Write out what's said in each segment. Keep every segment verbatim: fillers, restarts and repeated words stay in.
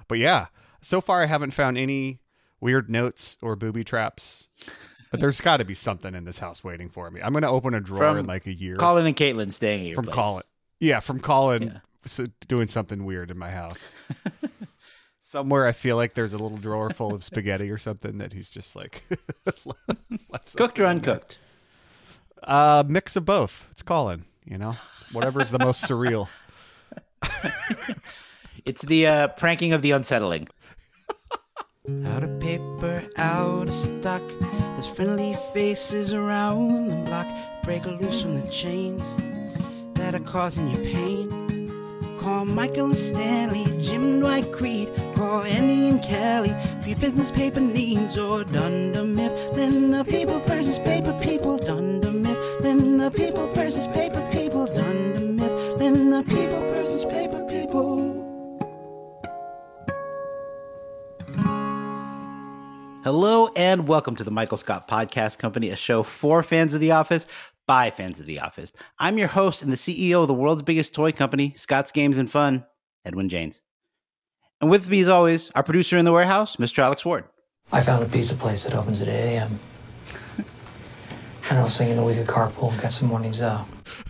but yeah, so far I haven't found any weird notes or booby traps. But there's got to be something in this house waiting for me. I'm going to open a drawer from in like a year. Colin and Caitlin staying at your from place. Colin. Yeah, from Colin Yeah. so doing something weird in my house. Somewhere I feel like there's a little drawer full of spaghetti or something that he's just like left Cooked or something in there. uncooked? Uh, mix of both. It's Colin, you know, whatever's the most surreal. It's the uh, pranking of the unsettling. Out of paper, out of stock. There's friendly faces around the block. Break loose from the chains that are causing you pain. Call Michael and Stanley, Jim Dwight Creed. Call Andy and Kelly for your business paper needs. Or Dunder Mifflin, the people versus paper people. Dunder Mifflin, the people versus paper people. Dunder Mifflin, the people versus paper people. Hello and welcome to the Michael Scott Podcast Company, a show for fans of The Office by fans of The Office. I'm your host and the C E O of the world's biggest toy company, Scott's Games and Fun, Edwin James. And with me as always, our producer in the warehouse, Mister Alex Ward. I found a pizza place that opens at eight a.m. And I was thinking that we could carpool and get some mornings out.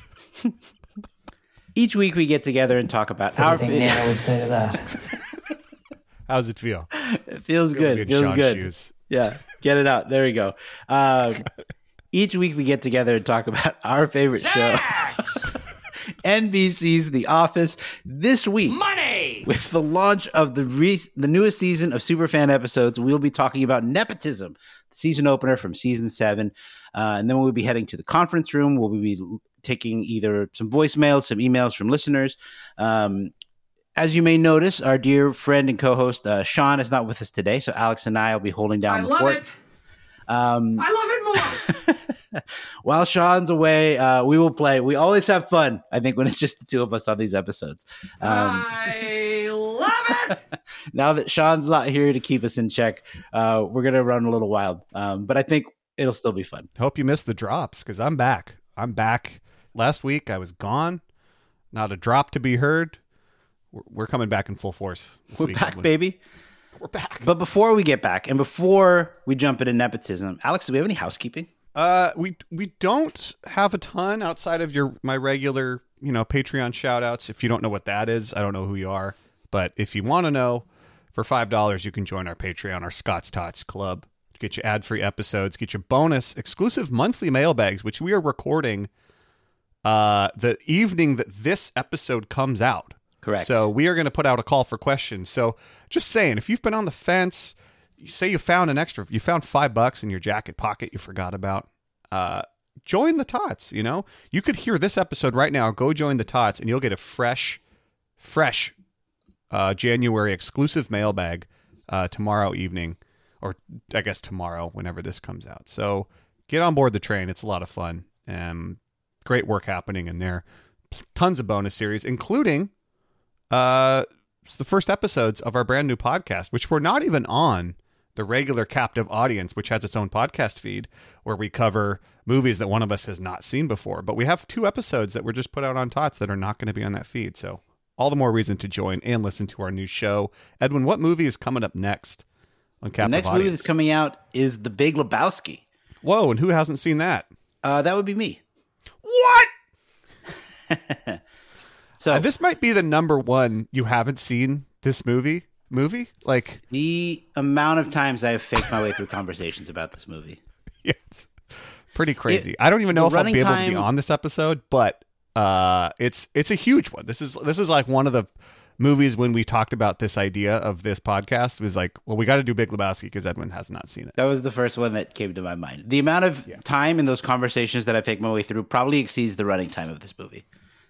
Each week we get together and talk about What our do you think Nana would say to that? How's it feel? It feels Feel good. good, Feels Sean good. Shoes. Yeah, get it out. There we go. Um, each week we get together and talk about our favorite show, N B C's The Office. This week, money with the launch of the re- the newest season of Superfan episodes, we'll be talking about nepotism, the season opener from season seven, uh, and then we'll be heading to the conference room. We'll be taking either some voicemails, some emails from listeners. Um, As you may notice, our dear friend and co-host uh, Sean is not with us today, so Alex and I will be holding down I the love fort. it. Um, I love it more. While Sean's away, uh, we will play. We always have fun, I think, when it's just the two of us on these episodes. Um, I love it. now that Sean's not here to keep us in check, uh, we're going to run a little wild. Um, but I think it'll still be fun. Hope you missed the drops because I'm back. I'm back. Last week I was gone. Not a drop to be heard. We're, we're coming back in full force. This We're week, back, Edwin. baby. We're back. But before we get back and before we jump into nepotism, Alex, do we have any housekeeping? Uh, we we don't have a ton outside of your my regular, you know, Patreon shout outs. If you don't know what that is, I don't know who you are. But if you want to know, for five dollars, you can join our Patreon, our Scott's Tots Club. Get you ad-free episodes, get you bonus exclusive monthly mailbags, which we are recording uh, the evening that this episode comes out. Correct. So we are going to put out a call for questions. So just saying, if you've been on the fence, you say you found an extra, you found five bucks in your jacket pocket you forgot about, uh, join the Tots, you know? You could hear this episode right now, go join the Tots, and you'll get a fresh, fresh uh, January exclusive mailbag uh, tomorrow evening, or I guess tomorrow, whenever this comes out. So get on board the train. It's a lot of fun. Um, great work happening in there. Tons of bonus series, including... Uh, it's the first episodes of our brand new podcast, which we're not even on the regular captive audience, which has its own podcast feed where we cover movies that one of us has not seen before. But we have two episodes that were just put out on Tots that are not going to be on that feed. So all the more reason to join and listen to our new show. Edwin, what movie is coming up next on captive The next audience? movie that's coming out is The Big Lebowski. Whoa, and who hasn't seen that? Uh, that would be me. What? So Uh, this might be the number one you haven't seen this movie. Movie? Like, the amount of times I have faked my way through conversations about this movie. yeah, it's pretty crazy. It- I don't even know the if I'll running be able to be time- on this episode, but uh, it's it's a huge one. This is this is like one of the movies when we talked about this idea of this podcast. It was like, well, we got to do Big Lebowski because Edwin has not seen it. That was the first one that came to my mind. The amount of Yeah. time in those conversations that I faked my way through probably exceeds the running time of this movie.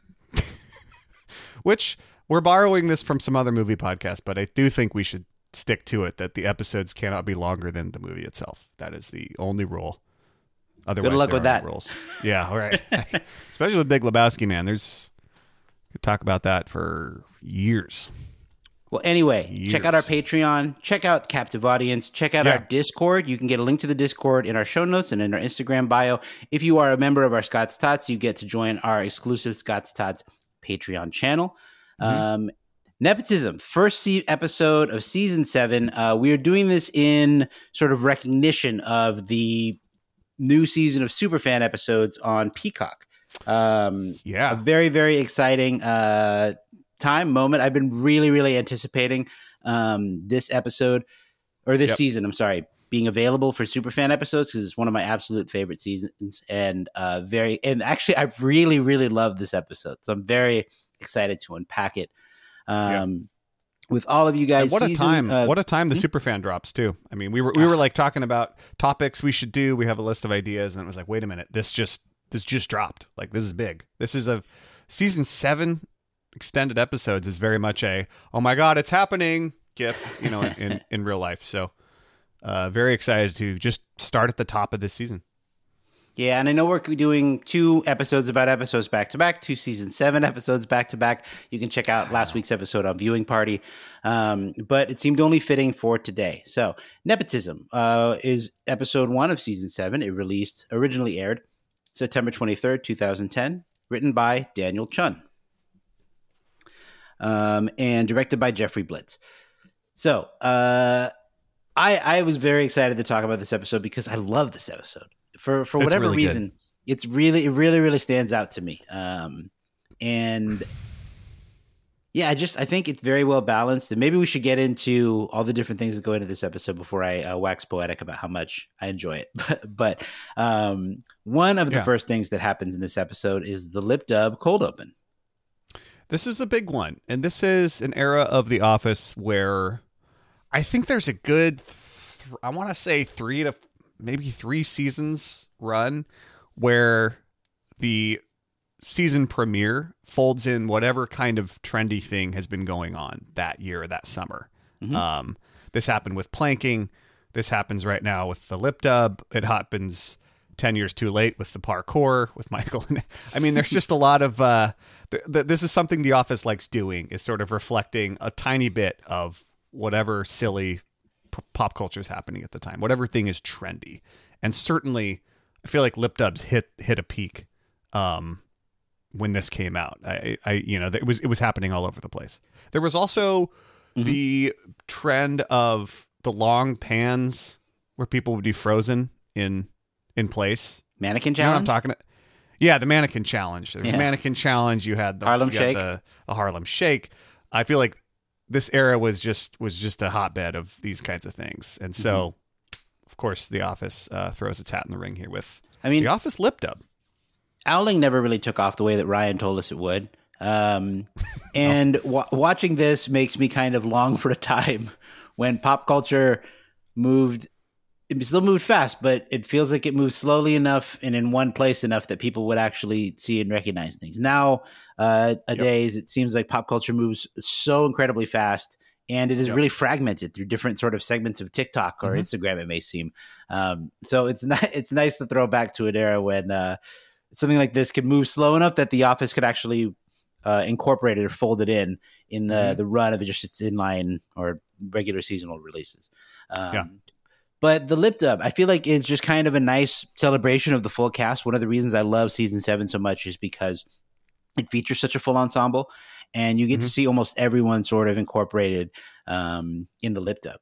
Which we're borrowing this from some other movie podcast, but I do think we should stick to it that the episodes cannot be longer than the movie itself. That is the only rule. Otherwise, Good luck there with aren't that. rules. Yeah, all right. Especially with Big Lebowski, man. There's could talk about that for years. Well, anyway, check out our Years. Patreon, check out Captive Audience, check out Yeah. our Discord. You can get a link to the Discord in our show notes and in our Instagram bio. If you are a member of our Scott's Tots, you get to join our exclusive Scott's Tots Patreon channel. Mm-hmm. Um, Nepotism, first se- episode of season seven. Uh, we are doing this in sort of recognition of the new season of Superfan episodes on Peacock. Um, Yeah. a very, very exciting uh, time moment. I've been really, really anticipating um, this episode or this Yep. season. I'm sorry, being available for Superfan episodes because it's one of my absolute favorite seasons, and uh, very, and actually, I really, really love this episode. So I'm very excited to unpack it. Um, with all of you guys. And what a season, time! uh, what a time the hmm? Superfan drops too. I mean, we were we were like talking about topics we should do. We have a list of ideas, and it was like, wait a minute, this just this just dropped. Like this is big. This is a season seven extended episodes is very much a oh my god, it's happening gif. You know, in in, in real life. So, uh, very excited to just start at the top of this season. Yeah, and I know we're doing two episodes about episodes back to back, two season seven episodes back to back. You can check out last week's episode on Viewing Party, um, but it seemed only fitting for today. So, Nepotism uh, is episode one of season seven. It released, originally aired September twenty-third, twenty ten, written by Daniel Chun, um, and directed by Jeffrey Blitz. So, uh, I, I was very excited to talk about this episode because I love this episode. For for It's whatever really good. reason, it's really it really really stands out to me. Um, and yeah, I just I think it's very well balanced. And maybe we should get into all the different things that go into this episode before I uh, wax poetic about how much I enjoy it. But but um, one of the Yeah. first things that happens in this episode is the lip dub cold open. This is a big one, and this is an era of The Office where I think there's a good, th- I want to say three to maybe three seasons run where the season premiere folds in whatever kind of trendy thing has been going on that year or that summer. Mhm. Um, this happened with planking. This happens right now with the lip dub. It happens ten years too late with the parkour with Michael. I mean, there's just a lot of, uh, th- th- this is something The Office likes doing, is sort of reflecting a tiny bit of whatever silly p- pop culture is happening at the time, whatever thing is trendy. And certainly I feel like lip dubs hit, hit a peak, um, when this came out. I, I, you know, it was, it was happening all over the place. There was also Mhm. the trend of the long pans where people would be frozen in, in place. Mannequin You know what I'm challenge. talking about? Yeah, the mannequin challenge. There's Yeah. a mannequin challenge. You had the Harlem you had Shake. the, the Harlem Shake. I feel like this era was just was just a hotbed of these kinds of things, and so, Mm-hmm. of course, The Office uh, throws its hat in the ring here with I mean, The Office lip dub. Owling never really took off the way that Ryan told us it would. Um, and wa watching this makes me kind of long for a time when pop culture moved. It still moved fast, but it feels like it moved slowly enough and in one place enough that people would actually see and recognize things. Now, uh, a days, it seems like pop culture moves so incredibly fast, and it is Yep. really fragmented through different sort of segments of TikTok or Mhm. Instagram. It may seem. Um, so it's not. It's nice to throw back to an era when uh, something like this could move slow enough that The Office could actually uh, incorporate it or fold it in in the Mhm. the run of it just its inline or regular seasonal releases. Um, Yeah. But the lip dub, I feel like it's just kind of a nice celebration of the full cast. One of the reasons I love season seven so much is because it features such a full ensemble, and you get to Mhm. see almost everyone sort of incorporated um, in the lip dub.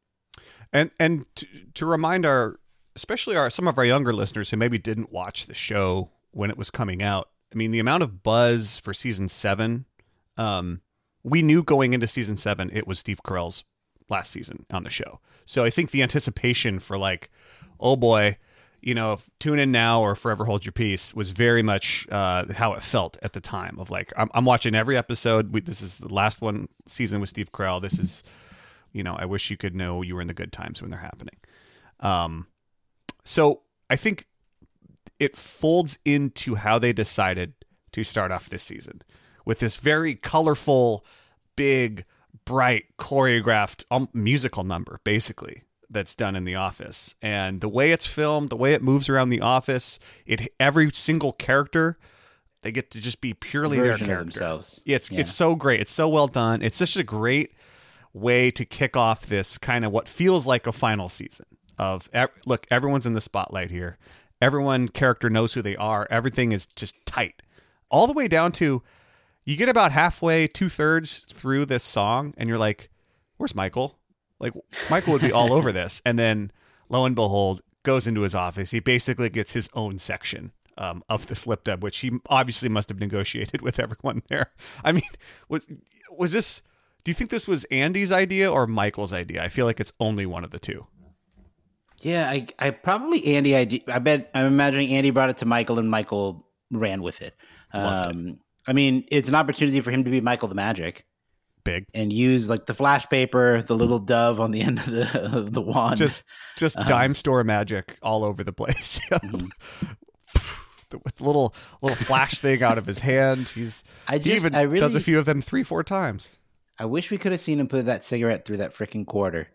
And and to, to remind our, especially our some of our younger listeners who maybe didn't watch the show when it was coming out. I mean, the amount of buzz for season seven, um, we knew going into season seven it was Steve Carell's last season on the show. So I think the anticipation for like, oh boy, you know, if tune in now or forever hold your peace was very much uh, how it felt at the time of like, I'm, I'm watching every episode. We, this is the last one season with Steve Carell. This is, you know, I wish you could know you were in the good times when they're happening. Um, so I think it folds into how they decided to start off this season with this very colorful, big, bright, choreographed um, musical number, basically, that's done in The Office. And the way it's filmed, the way it moves around the office, it every single character, they get to just be purely their Version of character. themselves. Yeah, it's Yeah. it's so great. It's so well done. It's such a great way to kick off this kind of what feels like a final season of ev- look, everyone's in the spotlight here. Everyone character knows who they are. Everything is just tight. All the way down to you get about halfway, two thirds through this song, and you're like, "Where's Michael?" Like Michael would be all over this, and then lo and behold, goes into his office. He basically gets his own section um, of this lip dub, which he obviously must have negotiated with everyone there. I mean, was was this? Do you think this was Andy's idea or Michael's idea? I feel like it's only one of the two. Yeah, I, I probably Andy. I, I bet I'm imagining Andy brought it to Michael, and Michael ran with it. Loved Um, it. I mean, it's an opportunity for him to be Michael the Magic Big, and use like the flash paper, the little dove on the end of the of the wand. just just Um, dime store magic all over the place. Mhm. The- With the little little flash thing out of his hand. He's I he just, even I really, does a few of them three, four times. I wish we could have seen him put that cigarette through that freaking quarter.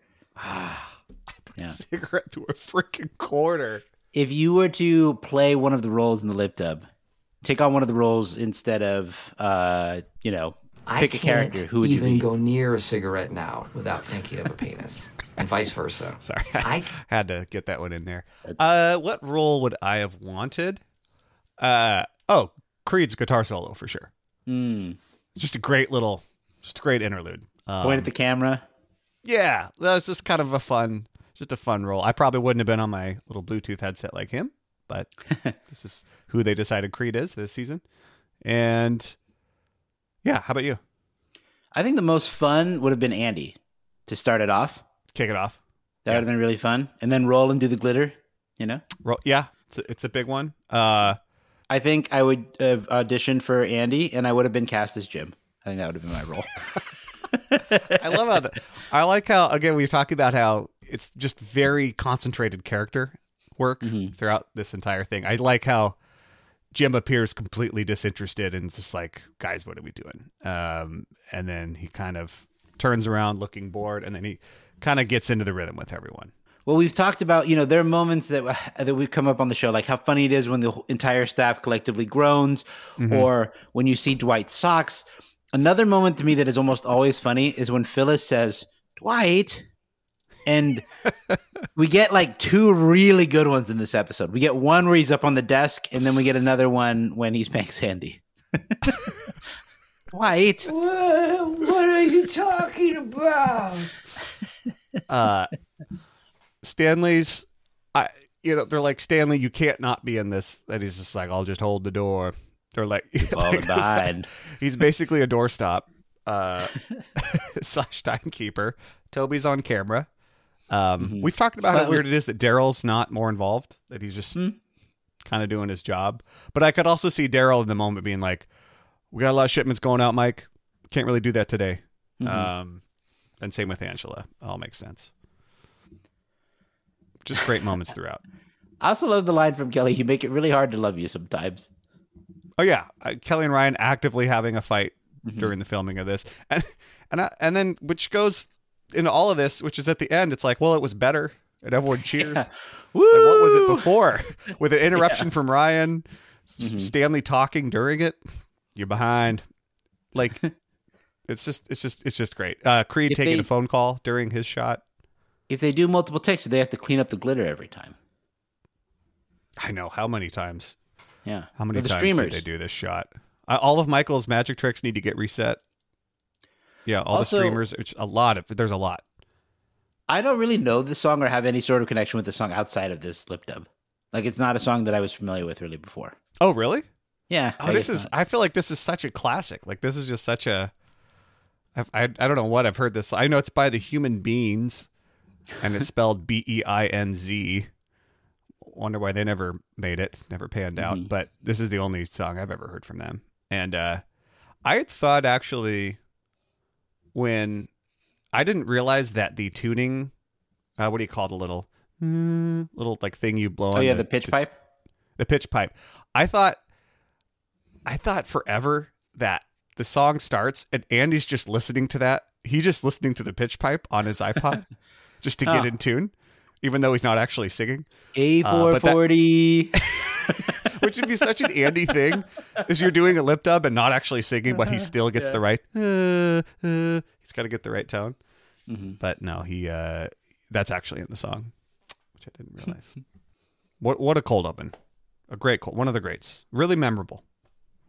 Yeah. Cigarette to a freaking quarter. If you were to play one of the roles in the lip dub, take on one of the roles instead of, uh, you know, I pick a can't character. Who would you even be? go near a cigarette now without thinking of a penis, and vice versa. Sorry, I I had to get that one in there. Uh, what role would I have wanted? Uh, oh, Creed's guitar solo for sure. Mm. Just a great little, just a great interlude. Um, Point at the camera. Yeah, that was just kind of a fun, just a fun role. I probably wouldn't have been on my little Bluetooth headset like him, but this is who they decided Creed is this season. And yeah, how about you? I think the most fun would have been Andy to start it off. Kick it off. That Yeah. would have been really fun. And then roll and do the glitter, you know? Ro- Yeah, it's a, it's a big one. Uh, I think I would have auditioned for Andy and I would have been cast as Jim. I think that would have been my role. I love how the, I like how again we talk about how it's just very concentrated character work Mhm. throughout this entire thing. I like how Jim appears completely disinterested and just like, guys, what are we doing? Um, and then he kind of turns around looking bored, and then he kind of gets into the rhythm with everyone. Well, we've talked about, you know, there are moments that that we've come up on the show, like how funny it is when the entire staff collectively groans, Mm-hmm. or when you see Dwight's socks. Another moment to me that is almost always funny is when Phyllis says, Dwight. And we get like two really good ones in this episode. We get one where he's up on the desk, and then we get another one when he spanks Andy. Dwight. What, what are you talking about? Uh, Stanley's, I, you know, they're like, Stanley, you can't not be in this. And he's just like, I'll just hold the door. They're like, Falling behind. he's basically a doorstop uh, slash timekeeper. Toby's on camera. Um, Mhm. We've talked about Well, how that weird was- it is that Daryl's not more involved, that he's just Hmm. kind of doing his job. But I could also see Daryl in the moment being like, we got a lot of shipments going out, Mike. Can't really do that today. Mhm. Um, and same with Angela. All makes sense. Just great moments throughout. I also love the line from Kelly, you make it really hard to love you sometimes. Oh yeah, uh, Kelly and Ryan actively having a fight Mhm. during the filming of this, and and I, and then which goes into all of this, which is at the end. It's like, well, it was better, and everyone cheers. Yeah. Like, what was it Woo! before? With an interruption from Ryan, S- Mhm. Stanley talking during it. You're behind. Like, it's just it's just it's just great. Uh, Creed If taking they- a phone call during his shot. If they do multiple takes, do they have to clean up the glitter every time? I know how many times. Yeah. How many Or the times streamers. did they do this shot? Uh, all of Michael's magic tricks need to get reset. Yeah, all Also- the streamers. Which a lot of there's a lot. I don't really know this song or have any sort of connection with the song outside of this lip dub. Like, it's not a song that I was familiar with really before. Oh, really? Yeah. Oh, I this guess is. not. I feel like this is such a classic. Like this is just such a. I've, I I don't know what I've heard this. I know it's by the Human Beings, and it's spelled B E I N Z. Wonder why they never made it, never panned out. Mhm. But this is the only song I've ever heard from them. And uh, I had thought actually, when I didn't realize that the tuning, uh, what do you call it, a little, mm, little like thing you blow on. Oh, yeah, the, the pitch to- pipe? the pitch pipe. I thought, I thought forever that the song starts and Andy's just listening to that. He's just listening to the pitch pipe on his iPod just to get Oh. in tune, even though he's not actually singing, A four forty. which would be such an Andy thing. Is you're doing a lip dub and not actually singing, but he still gets the right. Uh, uh, he's got to get the right tone. Mhm. But no, he. Uh, that's actually in the song, which I didn't realize. what what a cold open. A great cold, one of the greats, really memorable.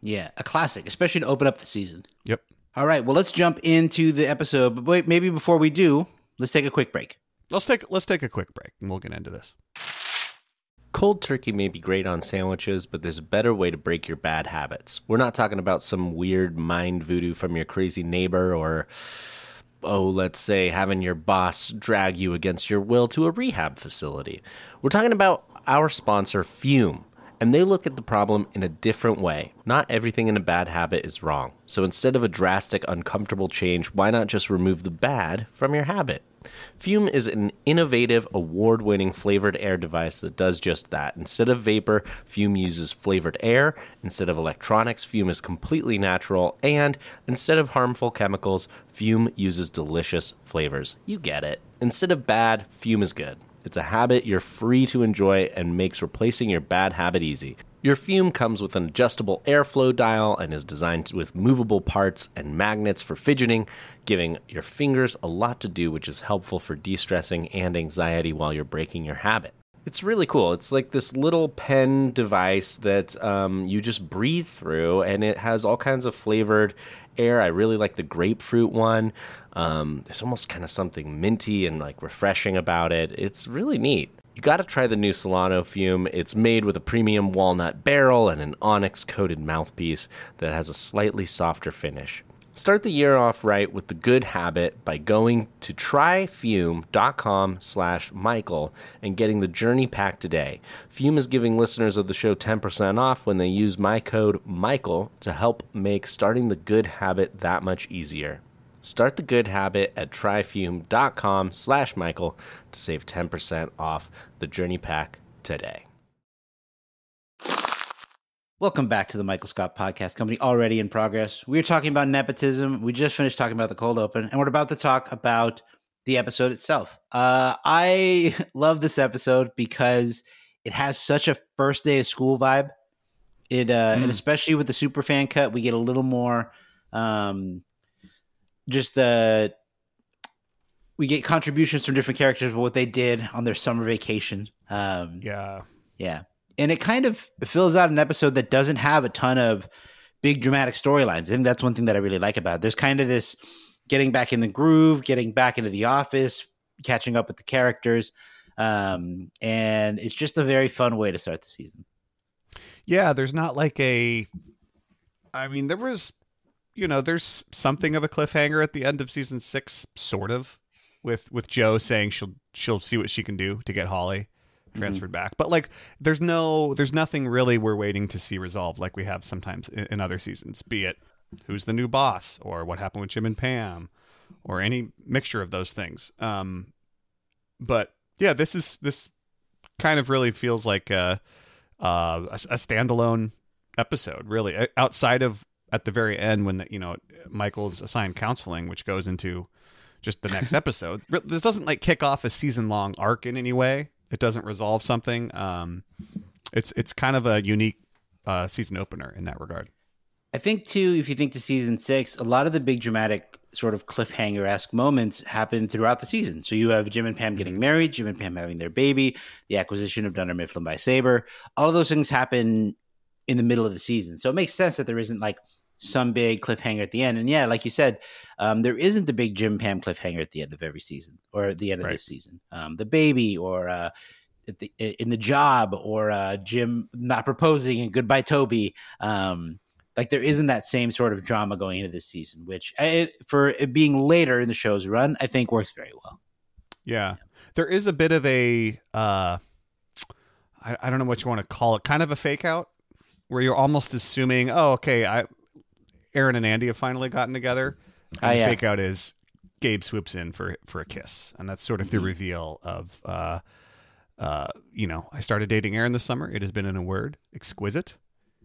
Yeah, a classic, especially to open up the season. Yep. All right, well, let's jump into the episode. But wait, maybe before we do, let's take a quick break. Let's take let's take a quick break, and we'll get into this. Cold turkey may be great on sandwiches, but there's a better way to break your bad habits. We're not talking about some weird mind voodoo from your crazy neighbor or, oh, let's say having your boss drag you against your will to a rehab facility. We're talking about our sponsor, Fume, and they look at the problem in a different way. Not everything in a bad habit is wrong. So instead of a drastic, uncomfortable change, why not just remove the bad from your habit? Fume is an innovative, award-winning flavored air device that does just that. Instead of vapor, Fume uses flavored air. Instead of electronics, Fume is completely natural. And instead of harmful chemicals, Fume uses delicious flavors. You get it. Instead of bad, Fume is good. It's a habit you're free to enjoy and makes replacing your bad habit easy. Your Fume comes with an adjustable airflow dial and is designed with movable parts and magnets for fidgeting, giving your fingers a lot to do, which is helpful for de-stressing and anxiety while you're breaking your habit. It's really cool. It's like this little pen device that um, you just breathe through, and it has all kinds of flavored air. I really like the grapefruit one. Um, there's almost kind of something minty and like refreshing about it. It's really neat. You got to try the new Solano Fume. It's made with a premium walnut barrel and an onyx-coated mouthpiece that has a slightly softer finish. Start the year off right with the good habit by going to tryfume.com slash Michael and getting the Journey Pack today. Fume is giving listeners of the show ten percent off when they use my code Michael to help make starting the good habit that much easier. Start the good habit at tryfume.com slash Michael to save ten percent off the Journey Pack today. Welcome back to the Michael Scott Podcast Company, already in progress. We were talking about nepotism. We just finished talking about the cold open, and we're about to talk about the episode itself. Uh, I love this episode because it has such a first day of school vibe. It uh, mm. And especially with the super fan cut, we get a little more um, just uh, we get contributions from different characters about what they did on their summer vacation. Um, yeah. Yeah. And it kind of fills out an episode that doesn't have a ton of big dramatic storylines. I think that's one thing that I really like about it. There's kind of this getting back in the groove, getting back into the office, catching up with the characters. Um, and it's just a very fun way to start the season. Yeah, there's not like a, I mean, there was, you know, there's something of a cliffhanger at the end of season six, sort of, with, with Jo saying she'll, she'll see what she can do to get Holly transferred mm-hmm. back. But like, there's no, there's nothing really we're waiting to see resolved like we have sometimes in, in other seasons, be it who's the new boss or what happened with Jim and Pam or any mixture of those things. Um, but yeah, this is, this kind of really feels like a, uh, a, a standalone episode, really, outside of at the very end when the, you know, Michael's assigned counseling, which goes into just the next episode. This doesn't like kick off a season long arc in any way. It doesn't resolve something. Um, it's it's kind of a unique uh, season opener in that regard. I think, too, if you think to season six, a lot of the big dramatic sort of cliffhanger-esque moments happen throughout the season. So you have Jim and Pam getting married, Jim and Pam having their baby, the acquisition of Dunder Mifflin by Sabre. All of those things happen in the middle of the season. So it makes sense that there isn't like some big cliffhanger at the end. And yeah, like you said, um, there isn't a big Jim Pam cliffhanger at the end of every season or at the end of right. this season. Um, the baby or uh, at the, in the job or uh, Jim not proposing and goodbye Toby. Um, like there isn't that same sort of drama going into this season, which I, for it being later in the show's run, I think works very well. Yeah, there is a bit of a, uh, I, I don't know what you want to call it, kind of a fake out where you're almost assuming, oh, okay, I, Aaron and Andy have finally gotten together. And oh, the yeah. fake out is Gabe swoops in for for a kiss, and that's sort of mm-hmm. the reveal of, uh, uh, you know, I started dating Aaron this summer. It has been, in a word, exquisite.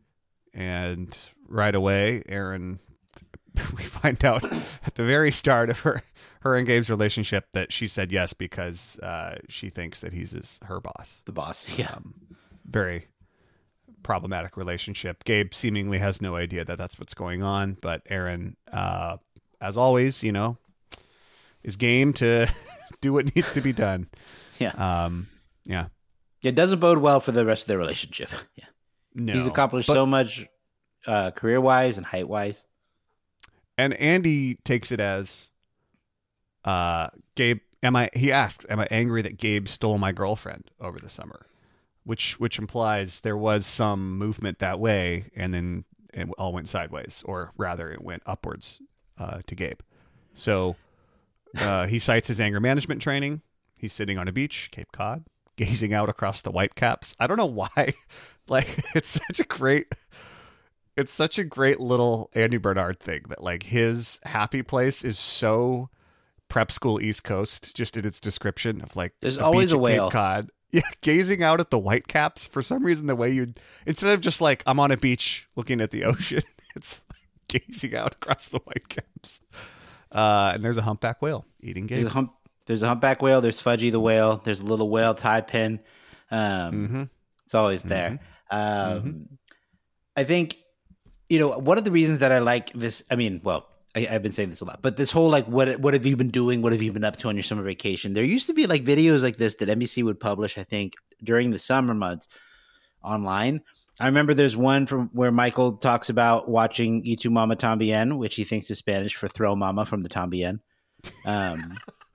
And right away, Aaron, we find out at the very start of her her and Gabe's relationship that she said yes because uh, she thinks that he's his, her boss. The boss, yeah. Um, very problematic relationship. Gabe seemingly has no idea that that's what's going on, but Aaron, uh, as always, you know, is game to do what needs to be done. Yeah. Um, yeah. It doesn't bode well for the rest of their relationship. Yeah. No. He's accomplished but, so much uh, career wise and height wise. And Andy takes it as, uh, Gabe. Am I? He asks, "Am I angry that Gabe stole my girlfriend over the summer?" Which which implies there was some movement that way, and then it all went sideways, or rather, it went upwards uh, to Gabe. So uh, he cites his anger management training. He's sitting on a beach, Cape Cod, gazing out across the Whitecaps. I don't know why. Like, it's such a great, it's such a great little Andy Bernard thing that like his happy place is so prep school East Coast, just in its description of like there's a always beach a at whale. Cape Cod. Yeah, gazing out at the Whitecaps. For some reason, the way you'd instead of just like I'm on a beach looking at the ocean, it's like gazing out across the Whitecaps. Uh, and there's a humpback whale eating Gabe. There's a, hump, there's a humpback whale. There's Fudgy the whale. There's a little whale tie pin. Um, mm-hmm. It's always there. Mm-hmm. Um, mm-hmm. I think, you know, one of the reasons that I like this, I mean, well, I, I've been saying this a lot, but this whole like, what what have you been doing? What have you been up to on your summer vacation? There used to be like videos like this that N B C would publish, I think, during the summer months online. I remember there's one from where Michael talks about watching Y Tu Mama Tambien, which he thinks is Spanish for throw mama from the Tambien. Um,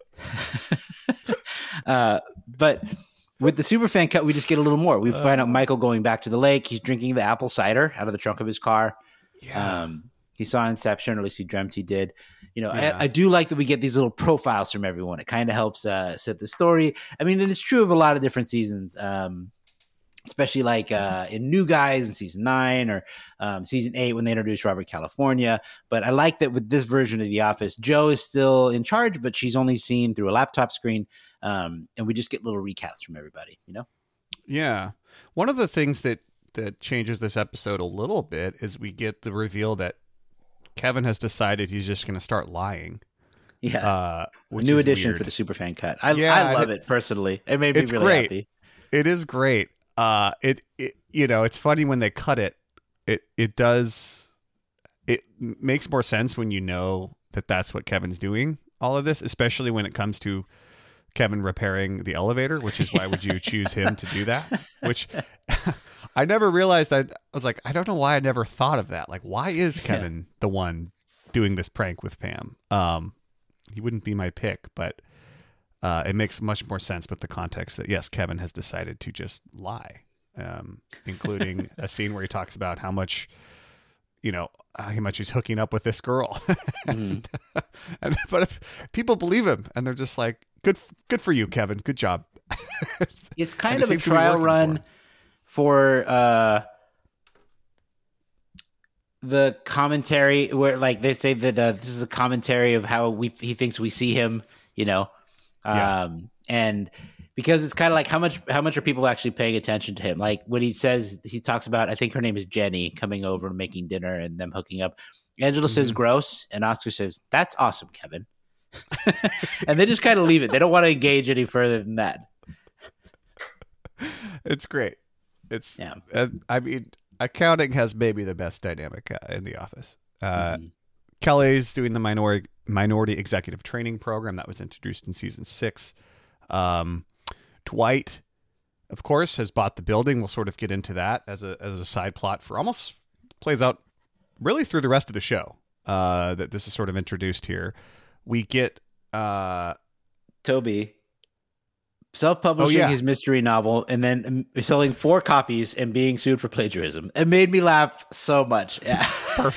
uh, but with the Superfan cut, we just get a little more. We find out Michael going back to the lake. He's drinking the apple cider out of the trunk of his car. Yeah. Um, he saw Inception, or at least he dreamt he did. You know, Yeah. I, I do like that we get these little profiles from everyone. It kind of helps uh, set the story. I mean, and it's true of a lot of different seasons, um, especially like uh, in New Guys in season nine or um, season eight when they introduced Robert California. But I like that with this version of The Office, Joe is still in charge, but she's only seen through a laptop screen. Um, and we just get little recaps from everybody, you know? Yeah. One of the things that, that changes this episode a little bit is we get the reveal that Kevin has decided he's just going to start lying. Yeah. Uh, a which new is addition weird. for the Superfan cut. I, Yeah, I love it- it personally. It made me it's really great. happy. It is great. Uh, it, it, you know, it's funny when they cut it, it, it does, it makes more sense when you know that that's what Kevin's doing all of this, especially when it comes to Kevin repairing the elevator, which is why would you choose him to do that? Which I never realized. I, I was like, I don't know why I never thought of that. Like, why is Kevin yeah. the one doing this prank with Pam? Um, he wouldn't be my pick, but uh, it makes much more sense with the context that yes, Kevin has decided to just lie, um, including a scene where he talks about how much, you know, how much he's hooking up with this girl. and, Mm-hmm. and but if people believe him, and they're just like, good, good for you, Kevin. Good job. It's kind it of a seems to be trial working run for him. for uh, the commentary where like they say that uh, this is a commentary of how we he thinks we see him, you know, um, Yeah. and because it's kind of like how much how much are people actually paying attention to him? Like when he says he talks about, I think her name is Jenny, coming over and making dinner and them hooking up. Angela says Mm-hmm. gross, and Oscar says that's awesome, Kevin. And they just kind of leave it. They don't want to engage any further than that. It's great. It's Yeah. uh, I mean, accounting has maybe the best dynamic uh, in The Office. Uh, Mhm. Kelly's doing the minority minority executive training program that was introduced in season six. Um, Dwight, of course, has bought the building. We'll sort of get into that as a as a side plot for almost plays out really through the rest of the show. Uh, that this is sort of introduced here. We get uh, Toby self-publishing Oh, yeah. his mystery novel and then um, selling four copies and being sued for plagiarism. It made me laugh so much. Yeah.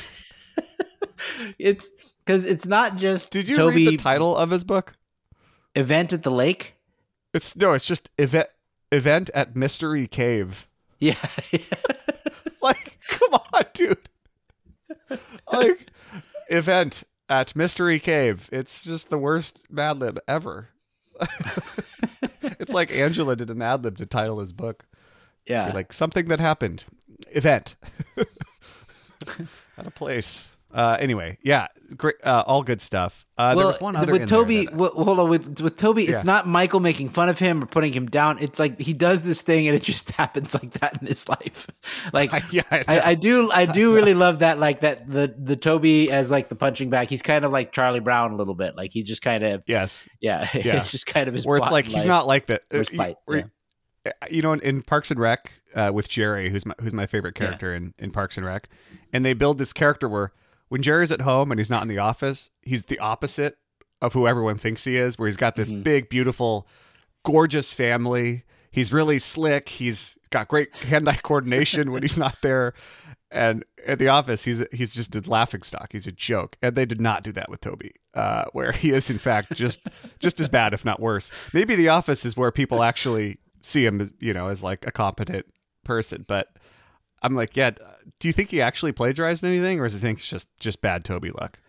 It's because it's not just did you Toby read the title of his book? Event at the Lake. It's no, it's just event event at Mystery Cave. Yeah. Like, come on, dude. Like, event at Mystery Cave. It's just the worst Mad Lib ever. It's like Angela did an ad lib to title his book. Yeah. Be like something that happened. Event. At a place. Uh, anyway, yeah, great. Uh, all good stuff. Uh, there was one other with in Toby. there that- well, hold on, with with Toby, Yeah. it's not Michael making fun of him or putting him down. It's like he does this thing and it just happens like that in his life. Like yeah, I I, I do, I do really love that. Like that, the the Toby as like the punching bag. He's kind of like Charlie Brown a little bit. Like he just kind of, yes. yeah, Yeah. it's just kind of his. Where it's plot like in he's life. not like that. Or his Uh, he- fight, where yeah. he- you know, in, in Parks and Rec uh, with Jerry, who's my who's my favorite character yeah. in, in Parks and Rec, and they build this character where when Jerry's at home and he's not in the office, he's the opposite of who everyone thinks he is, where he's got this mm-hmm. big, beautiful, gorgeous family. He's really slick. He's got great hand-eye coordination when he's not there. And at the office, he's he's just a laughing stock. He's a joke. And they did not do that with Toby, uh, where he is, in fact, just just as bad, if not worse. Maybe the office is where people actually see him as, you know, as like a competent person. But I'm like, yeah, do you think he actually plagiarized anything? Or does he think it's just, just bad Toby luck?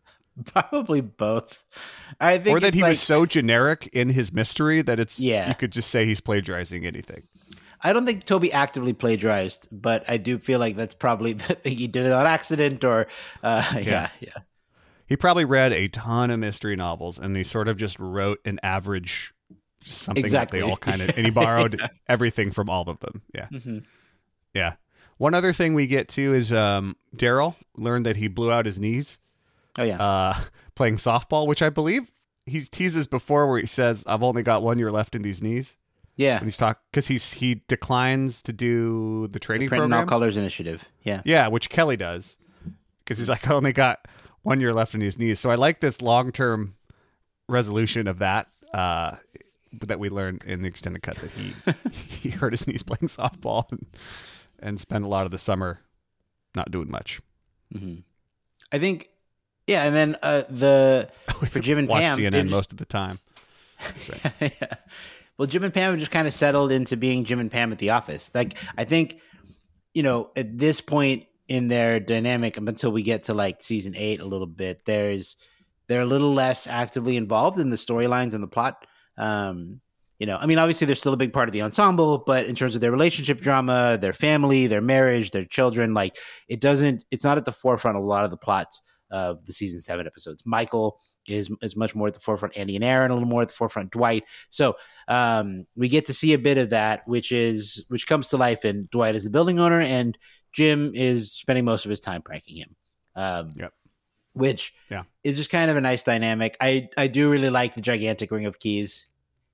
Probably both. I think or that he like, was so generic in his mystery that it's yeah. you could just say he's plagiarizing anything. I don't think Toby actively plagiarized, but I do feel like that's probably that he did it on accident or uh, yeah. yeah, yeah. He probably read a ton of mystery novels and he sort of just wrote an average, just something exactly. that they all kind of, and he borrowed yeah. everything from all of them. Yeah. Mm-hmm. Yeah. One other thing we get to is um, Daryl learned that he blew out his knees. Oh, yeah. Uh, playing softball, which I believe he teases before where he says, I've only got one year left in these knees. Yeah. When he's talk because he's he declines to do the training the Print program. in All Colors initiative. Yeah. Yeah, which Kelly does. Because he's like, I only got one year left in his knees. So I like this long term resolution of that. Uh, that we learned in the extended cut that he he hurt his knees playing softball and, and spent a lot of the summer not doing much. Mm-hmm. I think, yeah, and then uh, the for Jim and watch Pam, C N N just, most of the time. That's right. yeah. Well, Jim and Pam have just kind of settled into being Jim and Pam at the office. Like, I think, you know, at this point in their dynamic, until we get to like season eight a little bit, there's they're a little less actively involved in the storylines and the plot. Um, you know, I mean, obviously they're still a big part of the ensemble, but in terms of their relationship drama, their family, their marriage, their children, like it doesn't, it's not at the forefront of a lot of the plots of the season seven episodes. Michael is is much more at the forefront. Andy and Aaron a little more at the forefront. Dwight. So um, we get to see a bit of that, which is which comes to life in Dwight as the building owner, and Jim is spending most of his time pranking him. Um, yep. Which yeah. is just kind of a nice dynamic. I, I do really like the gigantic ring of keys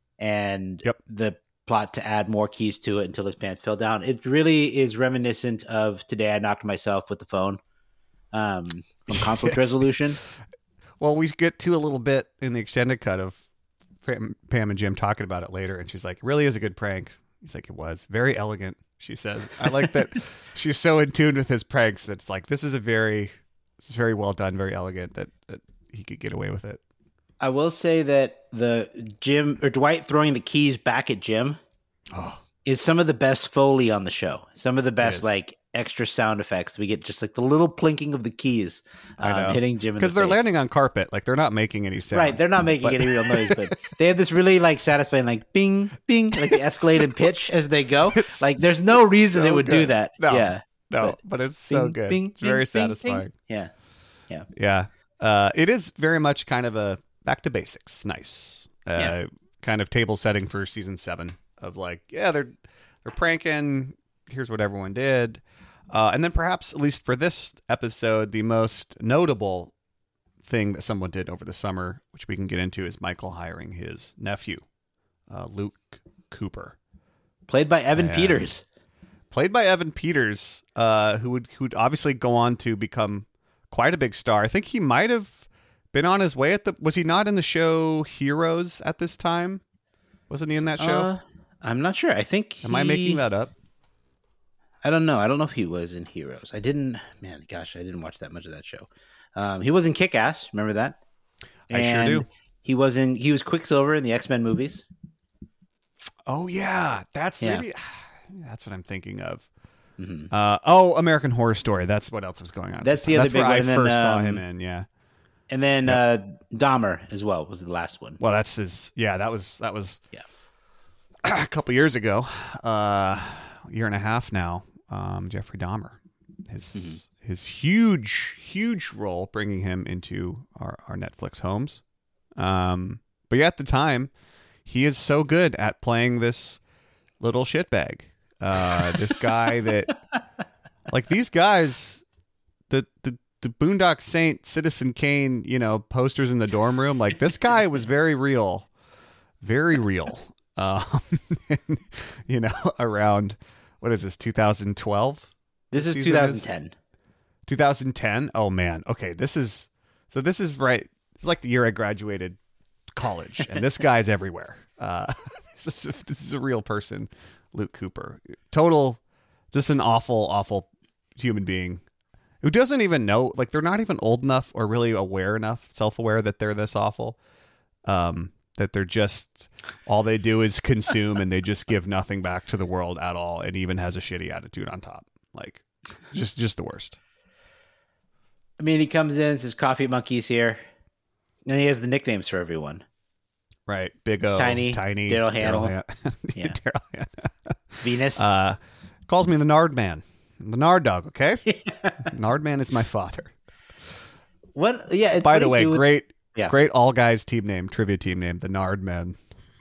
and yep. the plot to add more keys to it until his pants fell down. It really is reminiscent of Today I Knocked Myself with the Phone um, from Conflict yes. Resolution. Well, we get to a little bit in the extended cut of Pam, Pam and Jim talking about it later, and she's like, it really is a good prank. He's like, it was. Very elegant, she says. I like that she's so in tune with his pranks that it's like, this is a very... It's very well done, very elegant that, that he could get away with it. I will say that the Jim or Dwight throwing the keys back at Jim oh. is some of the best Foley on the show. Some of the best like extra sound effects. We get just like the little plinking of the keys um, hitting Jim in the because they're face. landing on carpet. Like they're not making any sound. Right, they're not making but... any real noise, but they have this really like satisfying like bing bing like the escalate in pitch as they go. It's like there's no reason so it would good. do that. No. Yeah. No, but, but it's so bing, good. Bing, it's very bing, satisfying. Bing. Yeah. Yeah. Yeah. Uh, it is very much kind of a back to basics. Nice. Uh, yeah. Kind of table setting for season seven of like, yeah, they're they're pranking. Here's what everyone did. Uh, and then perhaps, at least for this episode, the most notable thing that someone did over the summer, which we can get into, is Michael hiring his nephew, uh, Luke Cooper. Played by Evan and, Peters. Played by Evan Peters, uh, who would who would obviously go on to become quite a big star. I think he might have been on his way at the... Was he not in the show Heroes at this time? Wasn't he in that show? Uh, I'm not sure. I think he... Am I making that up? I don't know. I don't know if he was in Heroes. I didn't... Man, gosh, I didn't watch that much of that show. Um, he was in Kick-Ass. Remember that? I and sure do. He was in... He was Quicksilver in the X-Men movies. Oh, yeah. That's yeah. maybe... That's what I'm thinking of. Mm-hmm. Uh, oh, American Horror Story. That's what else was going on. That's the other That's big where one. I and first then, saw um, him in, yeah. And then yep. uh, Dahmer as well was the last one. Well, that's his... Yeah, that was that was yeah. a couple years ago. Uh, a year and a half now. Um, Jeffrey Dahmer. His mm-hmm. his huge, huge role bringing him into our, our Netflix homes. Um, but yeah, at the time, he is so good at playing this little shitbag. Uh, this guy that, like these guys, the, the, the Boondock Saint, Citizen Kane, you know, posters in the dorm room, like this guy was very real, very real. Um, you know, around what is this? twenty twelve. This is season twenty ten. twenty ten. Oh man. Okay, this is so. This is right. It's like the year I graduated college, and this guy's everywhere. Uh, this is a, this is a real person, Luke Cooper. Total, just an awful, awful human being who doesn't even know. Like they're not even old enough or really aware enough, self-aware that they're this awful. Um, that they're just all they do is consume, and they just give nothing back to the world at all, and even has a shitty attitude on top. Like, just just the worst. I mean, he comes in, says Coffee Monkey's here, and he has the nicknames for everyone. Right. Big O, Tiny, Tiny, Daryl Hannell. Han- Yeah. Daryl Hannell. Venus. Uh, calls me the Nard Man. The Nard Dog, okay? Nard Man is my father. What? Yeah. It's By the funny, way, too, with- great, Yeah. great all guys team name, trivia team name, the Nard Men.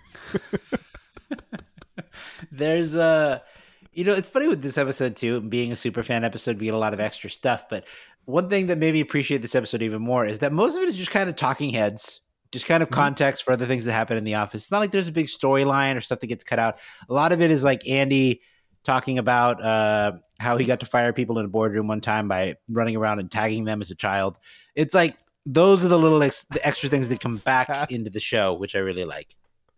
There's uh you know, it's funny with this episode too, being a super fan episode, we get a lot of extra stuff. But one thing that made me appreciate this episode even more is that most of it is just kind of talking heads, just kind of context for other things that happen in the office. It's not like there's a big storyline or stuff that gets cut out. A lot of it is like Andy talking about uh how he got to fire people in a boardroom one time by running around and tagging them as a child. It's like those are the little ex- the extra things that come back into the show, which I really like.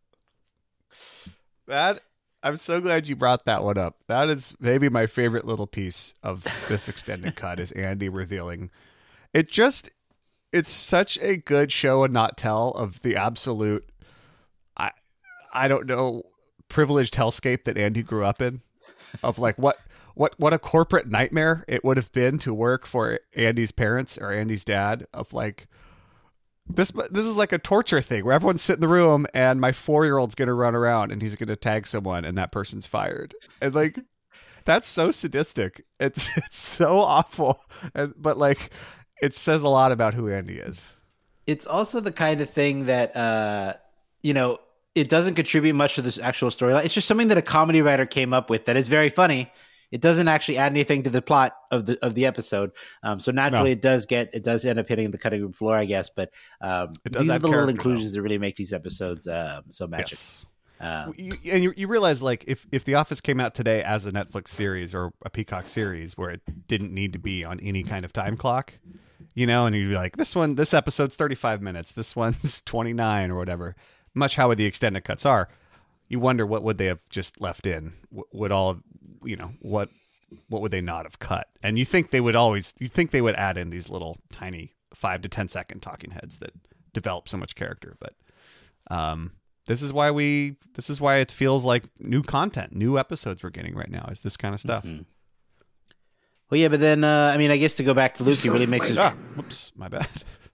That I'm so glad you brought that one up. That is maybe my favorite little piece of this extended cut is Andy revealing. It just it's such a good show and not tell of the absolute I I don't know privileged hellscape that Andy grew up in. Of like what what what a corporate nightmare it would have been to work for Andy's parents or Andy's dad. Of like This this is like a torture thing where everyone's sitting in the room and my four-year-old's going to run around and he's going to tag someone and that person's fired. And like, that's so sadistic. It's it's so awful. And, but like, it says a lot about who Andy is. It's also the kind of thing that, uh, you know, it doesn't contribute much to this actual storyline. It's just something that a comedy writer came up with that is very funny. It doesn't actually add anything to the plot of the of the episode. Um, so naturally, No. it does get it does end up hitting the cutting room floor, I guess. But um, It does these are add the little character, inclusions that really make these episodes um, so magic. Yes. Um, You, and you, you realize like if, if The Office came out today as a Netflix series or a Peacock series where it didn't need to be on any kind of time clock, you know, and you'd be like, this one, this episode's thirty-five minutes, this one's twenty-nine or whatever, much how the extended cuts are. You wonder what would they have just left in? W- Would all, of- you know, what what would they not have cut? And you think they would always, you think they would add in these little tiny five to ten second talking heads that develop so much character. But um, this is why we, this is why it feels like new content, new episodes we're getting right now is this kind of stuff. Mhm. Well, yeah, but then uh, I mean, I guess to go back to Luke, he really makes his. Ah, whoops, my bad.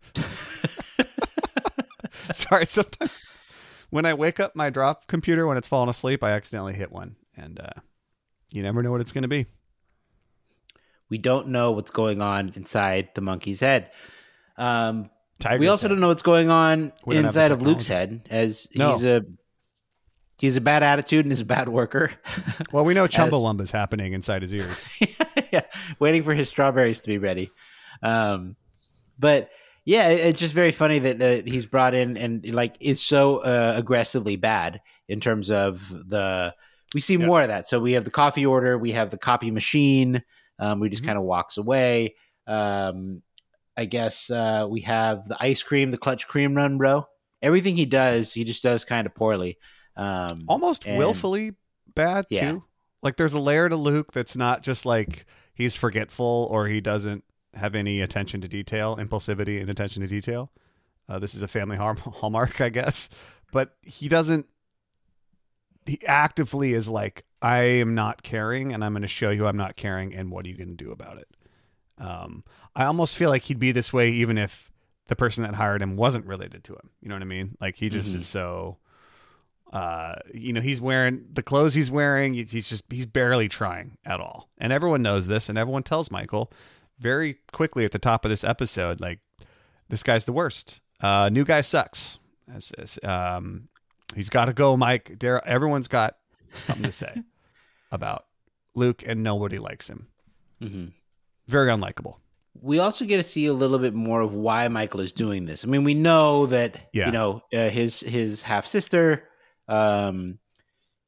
Sorry, sometimes when I wake up my drop computer when it's falling asleep, I accidentally hit one, and uh, you never know what it's going to be. We don't know what's going on inside the monkey's head. Um, Tiger's we also head. don't know what's going on We don't have the inside of Luke's technology. head, as No. he's a he's a bad attitude and he's a bad worker. Well, we know As- Chumbawamba's happening inside his ears. yeah, waiting for his strawberries to be ready. Um, but yeah, it- it's just very funny that, that he's brought in and like is so uh, aggressively bad in terms of the. We see Yeah. more of that. So we have the coffee order, we have the copy machine. Um, we just Mhm. kind of walks away. Um, I guess uh, we have the ice cream, the clutch cream run, bro. Everything he does, he just does kind of poorly. Um, Almost and- willfully bad Yeah. too. Like there's a layer to Luke that's not just like he's forgetful or he doesn't have any attention to detail, impulsivity and attention to detail. Uh, this is a family harm hallmark, I guess. But he doesn't. He actively is like, I am not caring, and I'm going to show you I'm not caring, and what are you going to do about it? Um, I almost feel like he'd be this way even if the person that hired him wasn't related to him. You know what I mean? Like he just Mhm. is so. Uh, you know, he's wearing the clothes he's wearing. He's just he's barely trying at all, and everyone knows this, and everyone tells Michael very quickly at the top of this episode, like this guy's the worst. Uh, new guy sucks. As, as, um, he's got to go, Mike. Daryl, everyone's got something to say about Luke, and nobody likes him. mhm. Very unlikable. We also get to see a little bit more of why Michael is doing this. I mean, we know that Yeah. you know uh, his his half sister um,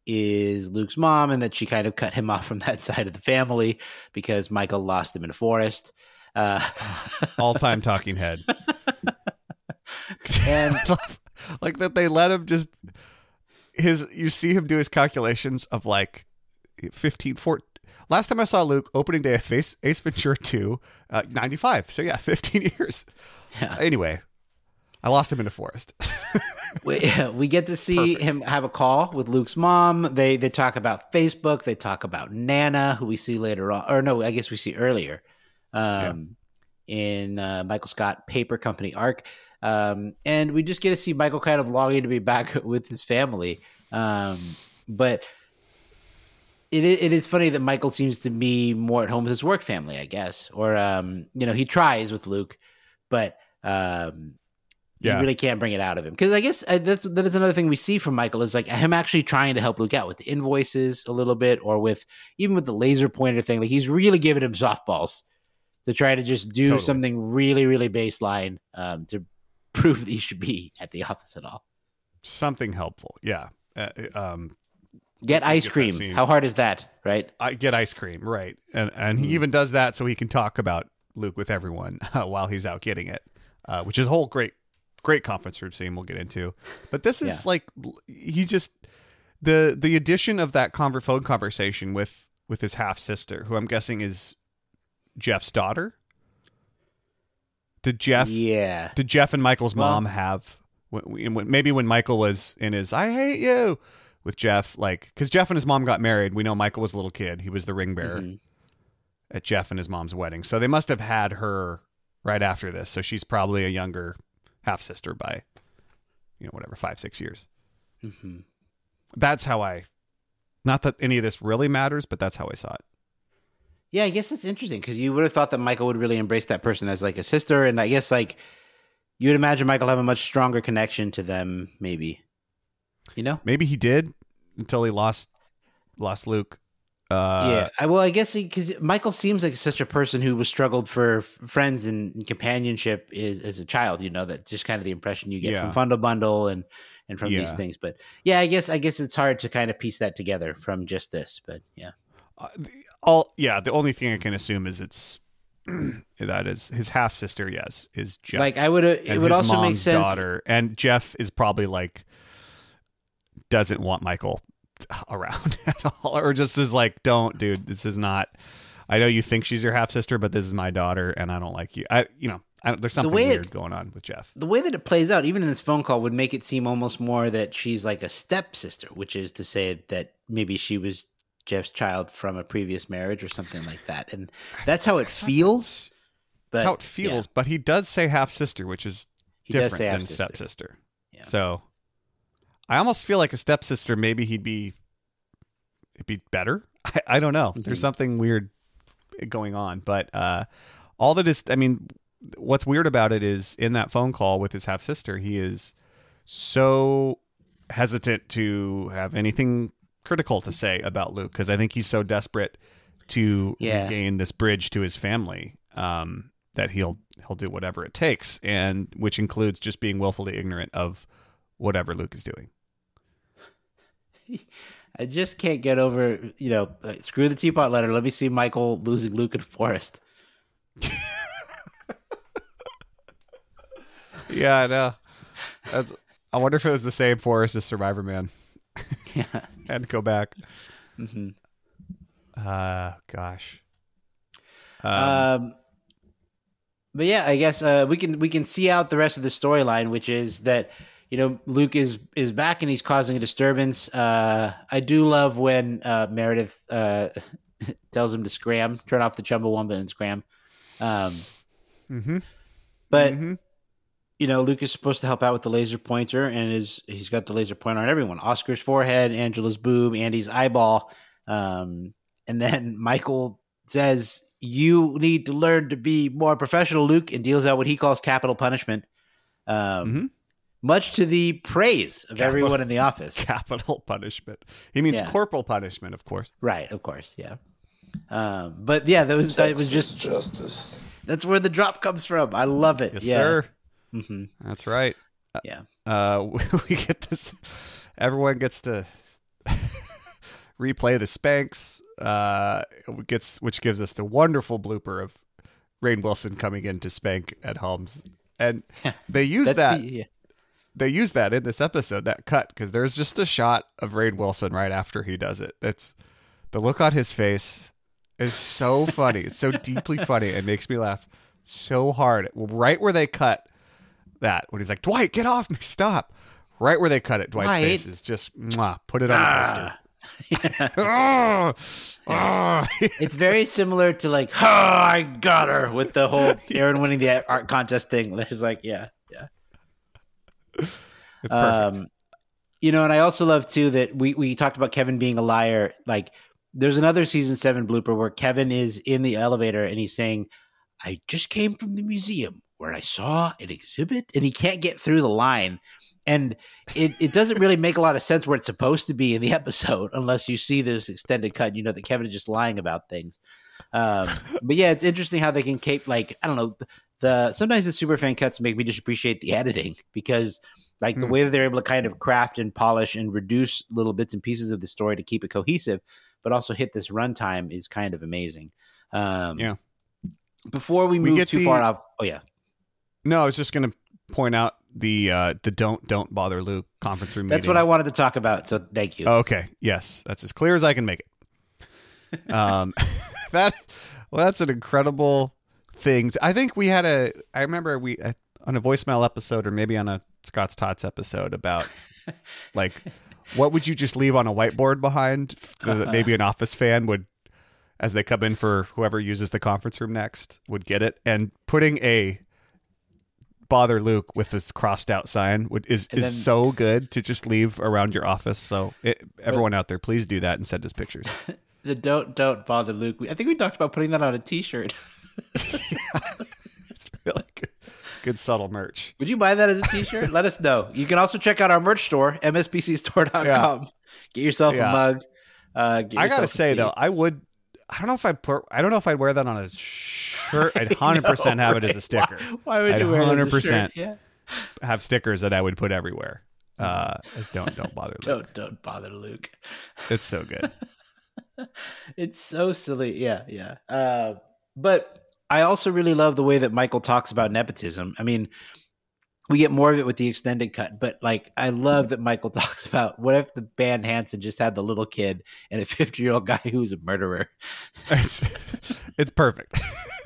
is Luke's mom, and that she kind of cut him off from that side of the family because Michael lost him in a forest. Uh, All-time talking head. and like that they let him just his you see him do his calculations of like fifteen, fourteen. Last time I saw Luke, opening day of Ace, Ace Ventura two, uh, ninety-five. So yeah, fifteen years. Yeah. Anyway, I lost him in a forest. we, we get to see Perfect. him have a call with Luke's mom. They they talk about Facebook. They talk about Nana, who we see later on. Or no, I guess we see earlier um, in uh, Michael Scott Paper Company arc. Um, and we just get to see Michael kind of longing to be back with his family. Um, but it is, it is funny that Michael seems to be more at home with his work family, I guess. Or, um, you know, he tries with Luke, but um, Yeah. you really can't bring it out of him. Because I guess uh, that's that is another thing we see from Michael is like him actually trying to help Luke out with the invoices a little bit, or with even with the laser pointer thing. Like he's really giving him softballs to try to just do Totally. something really, really baseline um, to prove that he should be at the office at all. Something helpful. Yeah. Uh, um, Get ice get that cream. scene. How hard is that, right? I get ice cream, right? And and Hmm. he even does that so he can talk about Luke with everyone uh, while he's out getting it, uh, which is a whole great, great conference room scene we'll get into. But this is Yeah. like he just the the addition of that conver- phone conversation with with his half sister, who I'm guessing is Jeff's daughter. Did Jeff? Yeah. Did Jeff and Michael's Well- mom have when, when, maybe when Michael was in his "I hate you" with Jeff, like because Jeff and his mom got married. We know Michael was a little kid; he was the ring bearer Mhm. at Jeff and his mom's wedding. So they must have had her right after this. So she's probably a younger half sister by, you know, whatever five six years. Mhm. That's how I. Not that any of this really matters, but that's how I saw it. Yeah, I guess that's interesting because you would have thought that Michael would really embrace that person as like a sister, and I guess like you would imagine Michael have a much stronger connection to them, maybe. You know? Maybe he did until he lost lost Luke. Uh, yeah. I, well, I guess because Michael seems like such a person who was struggled for f- friends and companionship is, as a child. You know, that's just kind of the impression you get Yeah. from Fundle Bundle and and from these Yeah. things. But yeah, I guess I guess it's hard to kind of piece that together from just this. But yeah. Uh, the, all yeah. The only thing I can assume is it's that is his half sister. Yes, is Jeff. Like I would, it and would his also make mom's sense. Daughter, and Jeff is probably like doesn't want Michael around at all, or just is like, don't, dude. This is not. I know you think she's your half sister, but this is my daughter, and I don't like you. I, you know, I, there's something way it- weird going on with Jeff. The way that it plays out, even in this phone call, would make it seem almost more that she's like a stepsister, which is to say that maybe she was Jeff's child from a previous marriage or something like that. And that's how it feels. But That's how it feels. yeah, But he does say half sister, which is he does different say than half-sister. stepsister. Yeah. So I almost feel like a stepsister. Maybe he'd be it'd be better. I, I don't know. There's Mhm. something weird going on, but uh, all that is. I mean, what's weird about it is in that phone call with his half sister, he is so hesitant to have anything critical to say about Luke because I think he's so desperate to Yeah. regain this bridge to his family um, that he'll he'll do whatever it takes, and which includes just being willfully ignorant of whatever Luke is doing. I just can't get over, you know, uh, screw the teapot letter. Let me see Michael losing Luke in Forest. Yeah, I know. That's, I wonder if it was the same Forrest as Survivor Man. Yeah. Had to go back. hmm Uh, gosh. Um, Um, but yeah, I guess uh, we can we can see out the rest of the storyline, which is that you know Luke is is back and he's causing a disturbance. Uh, I do love when uh, Meredith uh, tells him to scram, turn off the Chumbawamba and scram. Um, mhm. but Mhm. you know, Luke is supposed to help out with the laser pointer, and is he's got the laser pointer on everyone: Oscar's forehead, Angela's boob, Andy's eyeball. Um, and then Michael says, "You need to learn to be more professional, Luke," and deals out what he calls capital punishment. Um, Mhm. Much to the praise of Capital- everyone in the office. Capital punishment. He means Yeah. corporal punishment, of course. Right, of course, yeah. Um, but yeah, that was it was just justice. that's where the drop comes from. I love it. Yes, yeah. sir. hmm That's right. Yeah. Uh, we get this. Everyone gets to replay the Spanx, uh, gets which gives us the wonderful blooper of Rainn Wilson coming in to spank Ed Helms, and they use that. The, yeah. They use that in this episode, that cut, because there's just a shot of Rainn Wilson right after he does it. That's the look on his face is so funny. It's so deeply funny. It makes me laugh so hard. Right where they cut that, when he's like, Dwight, get off me, stop. Right where they cut it, Dwight's Dwight. face is just, mwah, put it on Ah. the poster. oh, oh. It's very similar to like, oh, I got her with the whole Aaron winning the art contest thing. It's like, yeah, yeah. It's perfect. Um, you know, and I also love too that we, we talked about Kevin being a liar. Like there's another season seven blooper where Kevin is in the elevator and he's saying, I just came from the museum where I saw an exhibit, and he can't get through the line. And it, it doesn't really make a lot of sense where it's supposed to be in the episode unless you see this extended cut. You know that Kevin is just lying about things. Um, but yeah, it's interesting how they can keep, like, I don't know, the sometimes the superfan cuts make me just appreciate the editing, because like the Hmm. way that they're able to kind of craft and polish and reduce little bits and pieces of the story to keep it cohesive, but also hit this runtime is kind of amazing. Um, Yeah. Before we We move get too the- far off, oh yeah, No, I was just going to point out the uh, the don't don't bother Luke conference room that's meeting. what I wanted to talk about. So thank you. Okay. Yes, that's as clear as I can make it. Um, that well, that's an incredible thing. I think we had a. I remember we uh, on a voicemail episode, or maybe on a Scott's Tots episode, about like what would you just leave on a whiteboard behind so that maybe an Office fan would, as they come in for whoever uses the conference room next, would get it, and putting a bother Luke with this crossed out sign would is, And is then- so good to just leave around your office. So it, everyone out there, please do that and send us pictures. The don't don't bother Luke. I think we talked about putting that on a T-shirt. It's really good, good subtle merch. Would you buy that as a T-shirt? Let us know. You can also check out our merch store, m s b c store dot com. Get yourself Yeah. a mug. Uh, get I gotta yourself a say tee. though, I would. I don't know if I'd put. I don't know if I'd wear that on a shirt. I'd hundred percent have it as a sticker. Why, why would I'd you wear it as a hundred percent shirt? Yeah. have stickers that I would put everywhere. Uh, as don't don't bother Luke. Don't don't bother Luke. It's so good. It's so silly. Yeah, yeah. Uh, but I also really love the way that Michael talks about nepotism. I mean, we get more of it with the extended cut, but like, I love that Michael talks about what if the band Hanson just had the little kid and a fifty year old guy who's a murderer. It's it's perfect.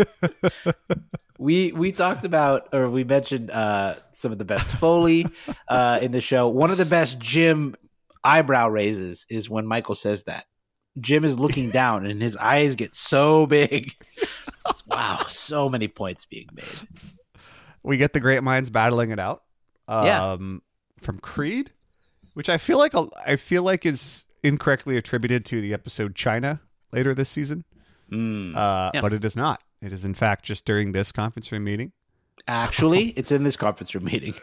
We we talked about, or we mentioned uh, some of the best Foley uh, in the show. One of the best Jim eyebrow raises is when Michael says that. Jim is looking down and his eyes get so big. Wow, so many points being made. We get the great minds battling it out. Um, Yeah. From Creed, which I feel like I feel like is incorrectly attributed to the episode China later this season. Mm. Uh, Yeah. But it is not. It is in fact just during this conference room meeting. Actually, it's in this conference room meeting.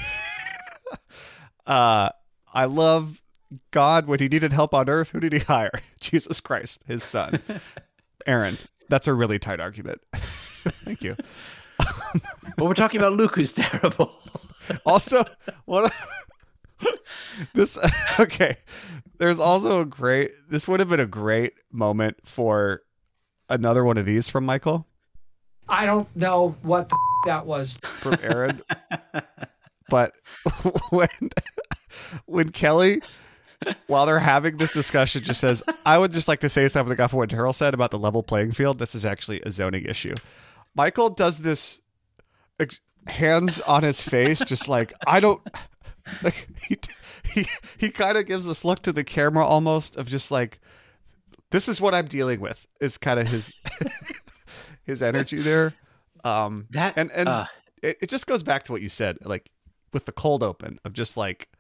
Uh, I love God when he needed help on earth. Who did he hire? Jesus Christ, his son, Aaron. That's a really tight argument. Thank you. But we're talking about Luke, who's terrible. Also, what this okay. There's also a great. This would have been a great moment for another one of these from Michael, I don't know what the f- that was. from Aaron. But when when Kelly, while they're having this discussion, just says, "I would just like to say something off of what Terrell said about the level playing field. This is actually a zoning issue." Michael does this, ex- hands on his face, just like I don't. Like he he he kind of gives this look to the camera, almost of just like, this is what I'm dealing with. Is kind of his his energy there. Um, That- and and uh. it, it just goes back to what you said, like with the cold open of just like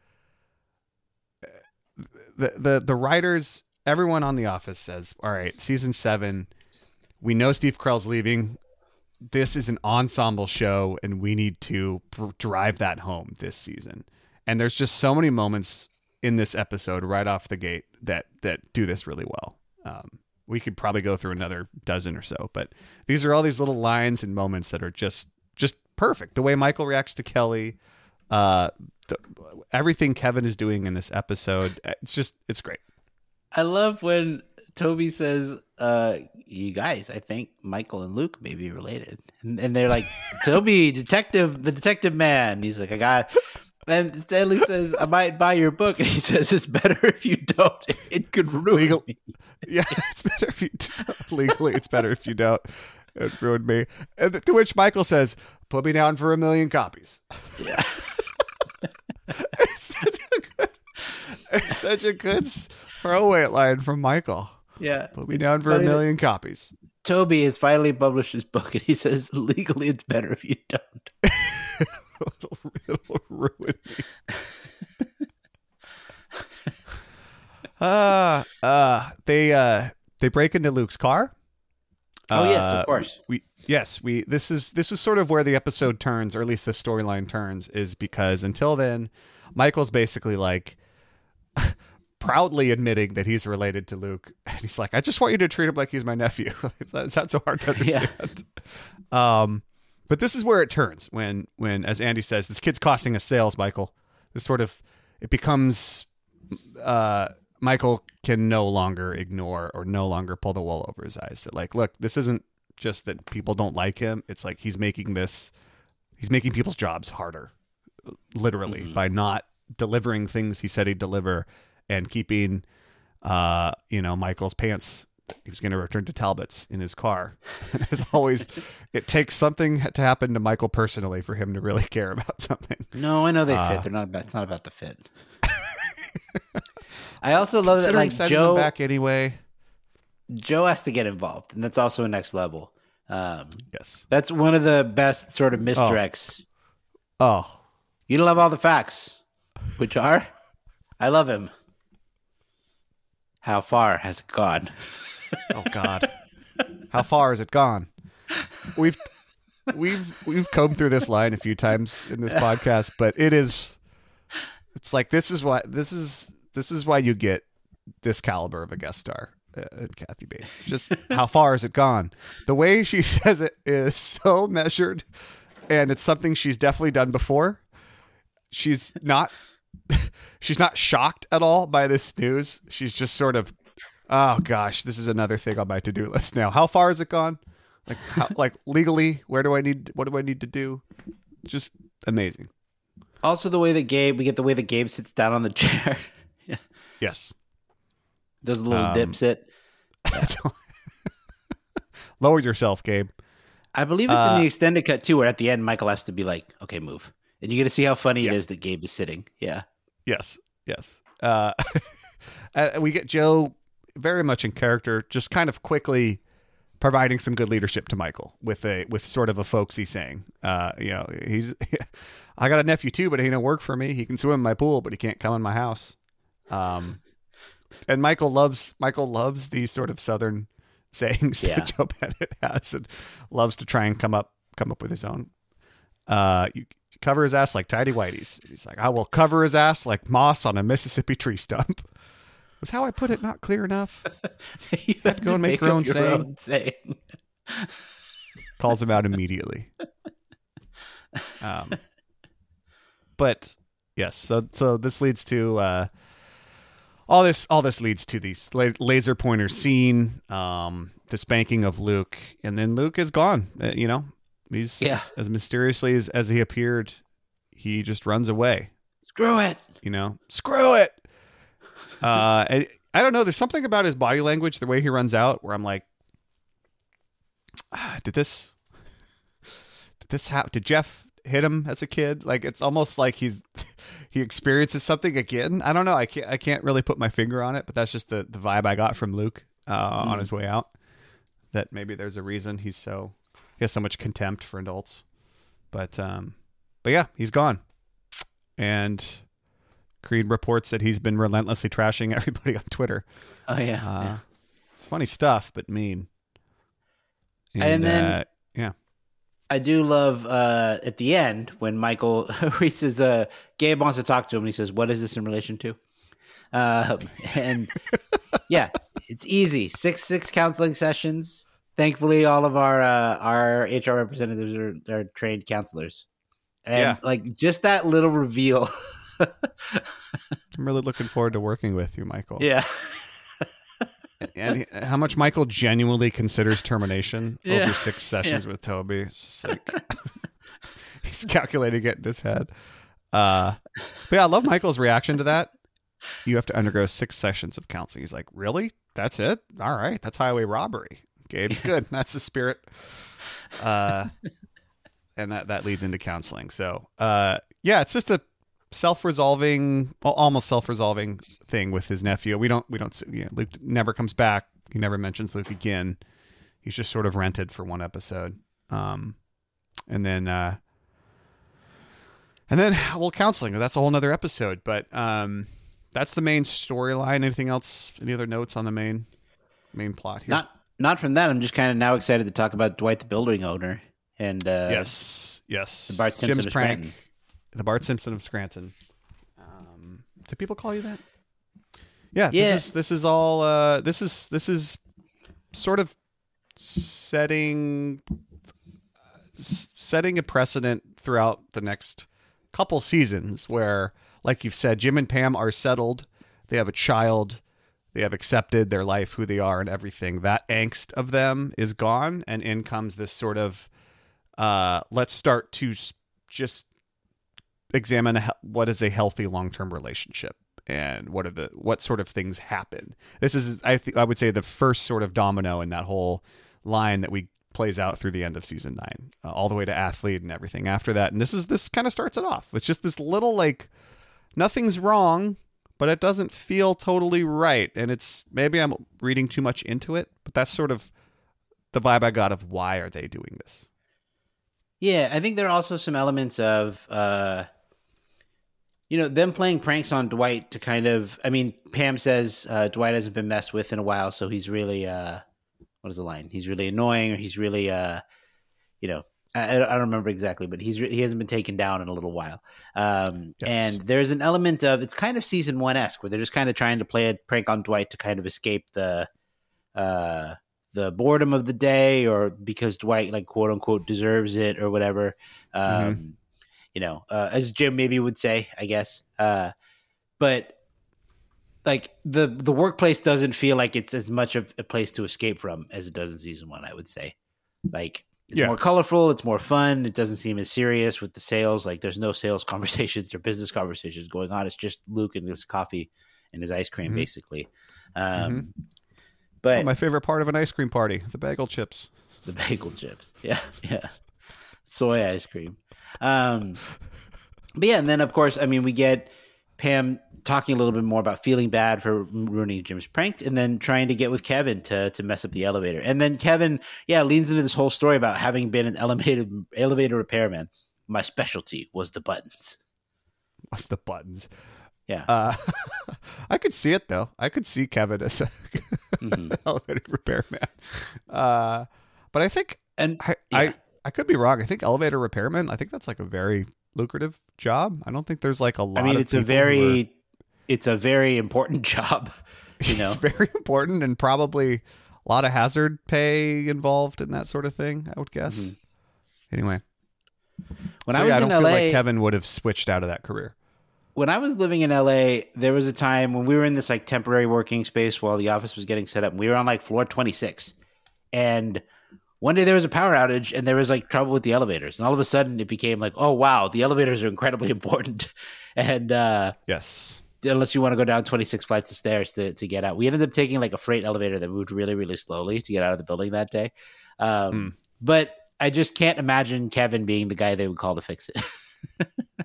the the the writers, everyone on The Office says, all right, season seven, we know Steve Carell's leaving. This is an ensemble show, and we need to pr- drive that home this season. And there's just so many moments in this episode right off the gate that that do this really well. Um, we could probably go through another dozen or so, but these are all these little lines and moments that are just just perfect. The way Michael reacts to Kelly, uh, the, everything Kevin is doing in this episode, it's just it's great. I love when Toby says, uh, you guys, I think Michael and Luke may be related. And, and they're like, Toby, detective, the detective man. He's like, I got it. And Stanley says, I might buy your book. And he says, it's better if you don't. It could ruin Legal- me. Yeah, it's better if you don't. Legally, it's better if you don't. It ruined me. And to which Michael says, put me down for a million copies. Yeah. It's such a good, it's such a good throwaway line from Michael. Yeah. Put me down for a million copies. Toby has finally published his book, and he says, legally, it's better if you don't. it'll, it'll ruin me. uh, uh, they uh, they break into Luke's car. Oh, yes, Uh, of course. We yes, we this is this is sort of where the episode turns, or at least the storyline turns, is because until then, Michael's basically like proudly admitting that he's related to Luke, and he's like, "I just want you to treat him like he's my nephew." That's not so hard to understand. Yeah. Um, but this is where it turns when when, as Andy says, this kid's costing us sales, Michael. This sort of it becomes uh, Michael can no longer ignore or no longer pull the wool over his eyes. That like, look, this isn't just that people don't like him. It's like he's making this, he's making people's jobs harder, literally, mm-hmm. by not delivering things he said he'd deliver and keeping, uh, you know, Michael's pants. He was going to return to Talbot's in his car. As always, it takes something to happen to Michael personally for him to really care about something. No, I know they uh, fit. They're not about. It's not about the fit. I also love that, like, sending Joe them back anyway. Joe has to get involved, and that's also a next level. Um, yes, that's one of the best sort of misdirects. Oh. oh, you don't have all the facts, which are, I love him. How far has it gone? Oh God, how far has it gone? We've we've we've combed through this line a few times in this podcast, but it is. It's like this is why this is this is why you get this caliber of a guest star, uh, Kathy Bates. Just how far has it gone? The way she says it is so measured, and it's something she's definitely done before. She's not she's not shocked at all by this news. She's just sort of, oh gosh, this is another thing on my to-do list now. How far has it gone? Like how, like legally, where do I need what do I need to do? Just amazing. Also, the way that Gabe, we get the way that Gabe sits down on the chair. Yeah. Yes. Does a little um, dip sit. Yeah. Lower yourself, Gabe. I believe it's uh, in the extended cut too, where at the end Michael has to be like, "Okay, move," and you get to see how funny yeah. it is that Gabe is sitting. Yeah. Yes. Yes. Uh, we get Joe very much in character, just kind of quickly providing some good leadership to Michael with a with sort of a folksy saying. Uh, you know, he's I got a nephew too, but he don't work for me. He can swim in my pool, but he can't come in my house. Um, and Michael loves Michael loves these sort of Southern sayings yeah. that Joe Bennett has, and loves to try and come up come up with his own. Uh, you cover his ass like tidy whities. He's like, I will cover his ass like moss on a Mississippi tree stump. Was how I put it not clear enough? You have to go and make, make your, own, your saying. own saying. Calls him out immediately. Um, but yes, so so this leads to uh, all this. All this leads to the la- laser pointer scene, um, the spanking of Luke, and then Luke is gone. Uh, you know, he's yeah. as, as mysteriously as, as he appeared. He just runs away. Screw it. You know, screw it. Uh, I, I don't know. There's something about his body language, the way he runs out, where I'm like, ah, did this, did this happen? Did Jeff hit him as a kid? Like, it's almost like he's, he experiences something again. I don't know. I can't, I can't really put my finger on it, but that's just the, the vibe I got from Luke, uh, mm. on his way out, that maybe there's a reason he's so, he has so much contempt for adults, but, um, but yeah, he's gone. And Creed reports that he's been relentlessly trashing everybody on Twitter. Oh, yeah. Uh, yeah. It's funny stuff, but mean. And, and then, uh, yeah. I do love uh, at the end when Michael, he says, uh, Gabe wants to talk to him, and he says, what is this in relation to? Uh, and yeah, it's easy. Six, six counseling sessions. Thankfully, all of our, uh, our H R representatives are, are trained counselors. And yeah. like just that little reveal. I'm really looking forward to working with you, Michael. Yeah. and he, how much Michael genuinely considers termination Yeah. over six sessions Yeah. with Toby. It's just like he's calculating it in his head. Uh, but yeah, I love Michael's reaction to that. You have to undergo six sessions of counseling. He's like, really? That's it? All right. That's highway robbery. Gabe's good. That's the spirit. Uh, and that, that leads into counseling. So, uh, yeah, it's just a self-resolving, al- almost self-resolving thing with his nephew. We don't, we don't, you know, Luke never comes back. He never mentions Luke again. He's just sort of rented for one episode. Um, and then, uh, and then, well, counseling, that's a whole nother episode, but, um, that's the main storyline. Anything else? Any other notes on the main, main plot here? Not not from that. I'm just kind of now excited to talk about Dwight, the building owner, and uh, yes, yes, the Bart Simpson Jim's of prank, Scranton. the Bart Simpson of Scranton. Um, do people call you that? Yeah, Yeah. This is this is all. Uh, this is this is sort of setting s- setting a precedent throughout the next couple seasons where, like you've said, Jim and Pam are settled. They have a child. They have accepted their life, who they are, and everything. That angst of them is gone, and in comes this sort of uh, let's start to s- just examine a, he- what is a healthy long-term relationship, and what are the what sort of things happen. This is, I think, I would say, the first sort of domino in that whole line that we plays out through the end of season nine, uh, all the way to athlete and everything after that. And this is this kind of starts it off. It's just this little like nothing's wrong, but it doesn't feel totally right. And it's maybe I'm reading too much into it, but that's sort of the vibe I got of why are they doing this. Yeah, I think there are also some elements of, uh, you know, them playing pranks on Dwight to kind of, I mean, Pam says uh, Dwight hasn't been messed with in a while, so he's really, uh, what is the line? He's really annoying, or he's really, uh, you know, I, I don't remember exactly, but he's re- he hasn't been taken down in a little while. Um, Yes. And there's an element of, it's kind of season one-esque, where they're just kind of trying to play a prank on Dwight to kind of escape the, uh, the boredom of the day, or because Dwight, like, quote unquote, deserves it or whatever. Um, Mhm. You know, uh, as Jim maybe would say, I guess. Uh, but like the the workplace doesn't feel like it's as much of a place to escape from as it does in season one, I would say. Like, it's Yeah. more colorful, it's more fun. It doesn't seem as serious with the sales. Like, there's no sales conversations or business conversations going on. It's just Luke and his coffee and his ice cream, Mhm. basically. Um, Mhm. But Oh, my favorite part of an ice cream party, the bagel chips. the bagel chips. Yeah, yeah. Soy ice cream. Um, but yeah, and then of course, I mean, we get Pam talking a little bit more about feeling bad for ruining Jim's prank, and then trying to get with Kevin to to mess up the elevator. And then Kevin, yeah, leans into this whole story about having been an elevator elevator repairman. My specialty was the buttons. What's the buttons? Yeah. Uh, I could see it though. I could see Kevin as a Mhm. elevator repairman. Uh, but I think, And I, yeah. I I could be wrong. I think elevator repairman. I think that's like a very lucrative job. I don't think there's like a lot. I mean, of it's a people who are- very, it's a very important job. You know, it's very important and probably a lot of hazard pay involved in that sort of thing, I would guess. Mhm. Anyway, when so I was yeah, I in don't L A, feel like Kevin would have switched out of that career. when I was living in L A, there was a time when we were in this like temporary working space while the office was getting set up. And we were on like floor twenty-six, and one day there was a power outage and there was like trouble with the elevators. And all of a sudden it became like, oh wow, the elevators are incredibly important. And uh, Yes. unless you want to go down twenty-six flights of stairs to, to get out, we ended up taking like a freight elevator that moved really, really slowly to get out of the building that day. Um, Mm. But I just can't imagine Kevin being the guy they would call to fix it.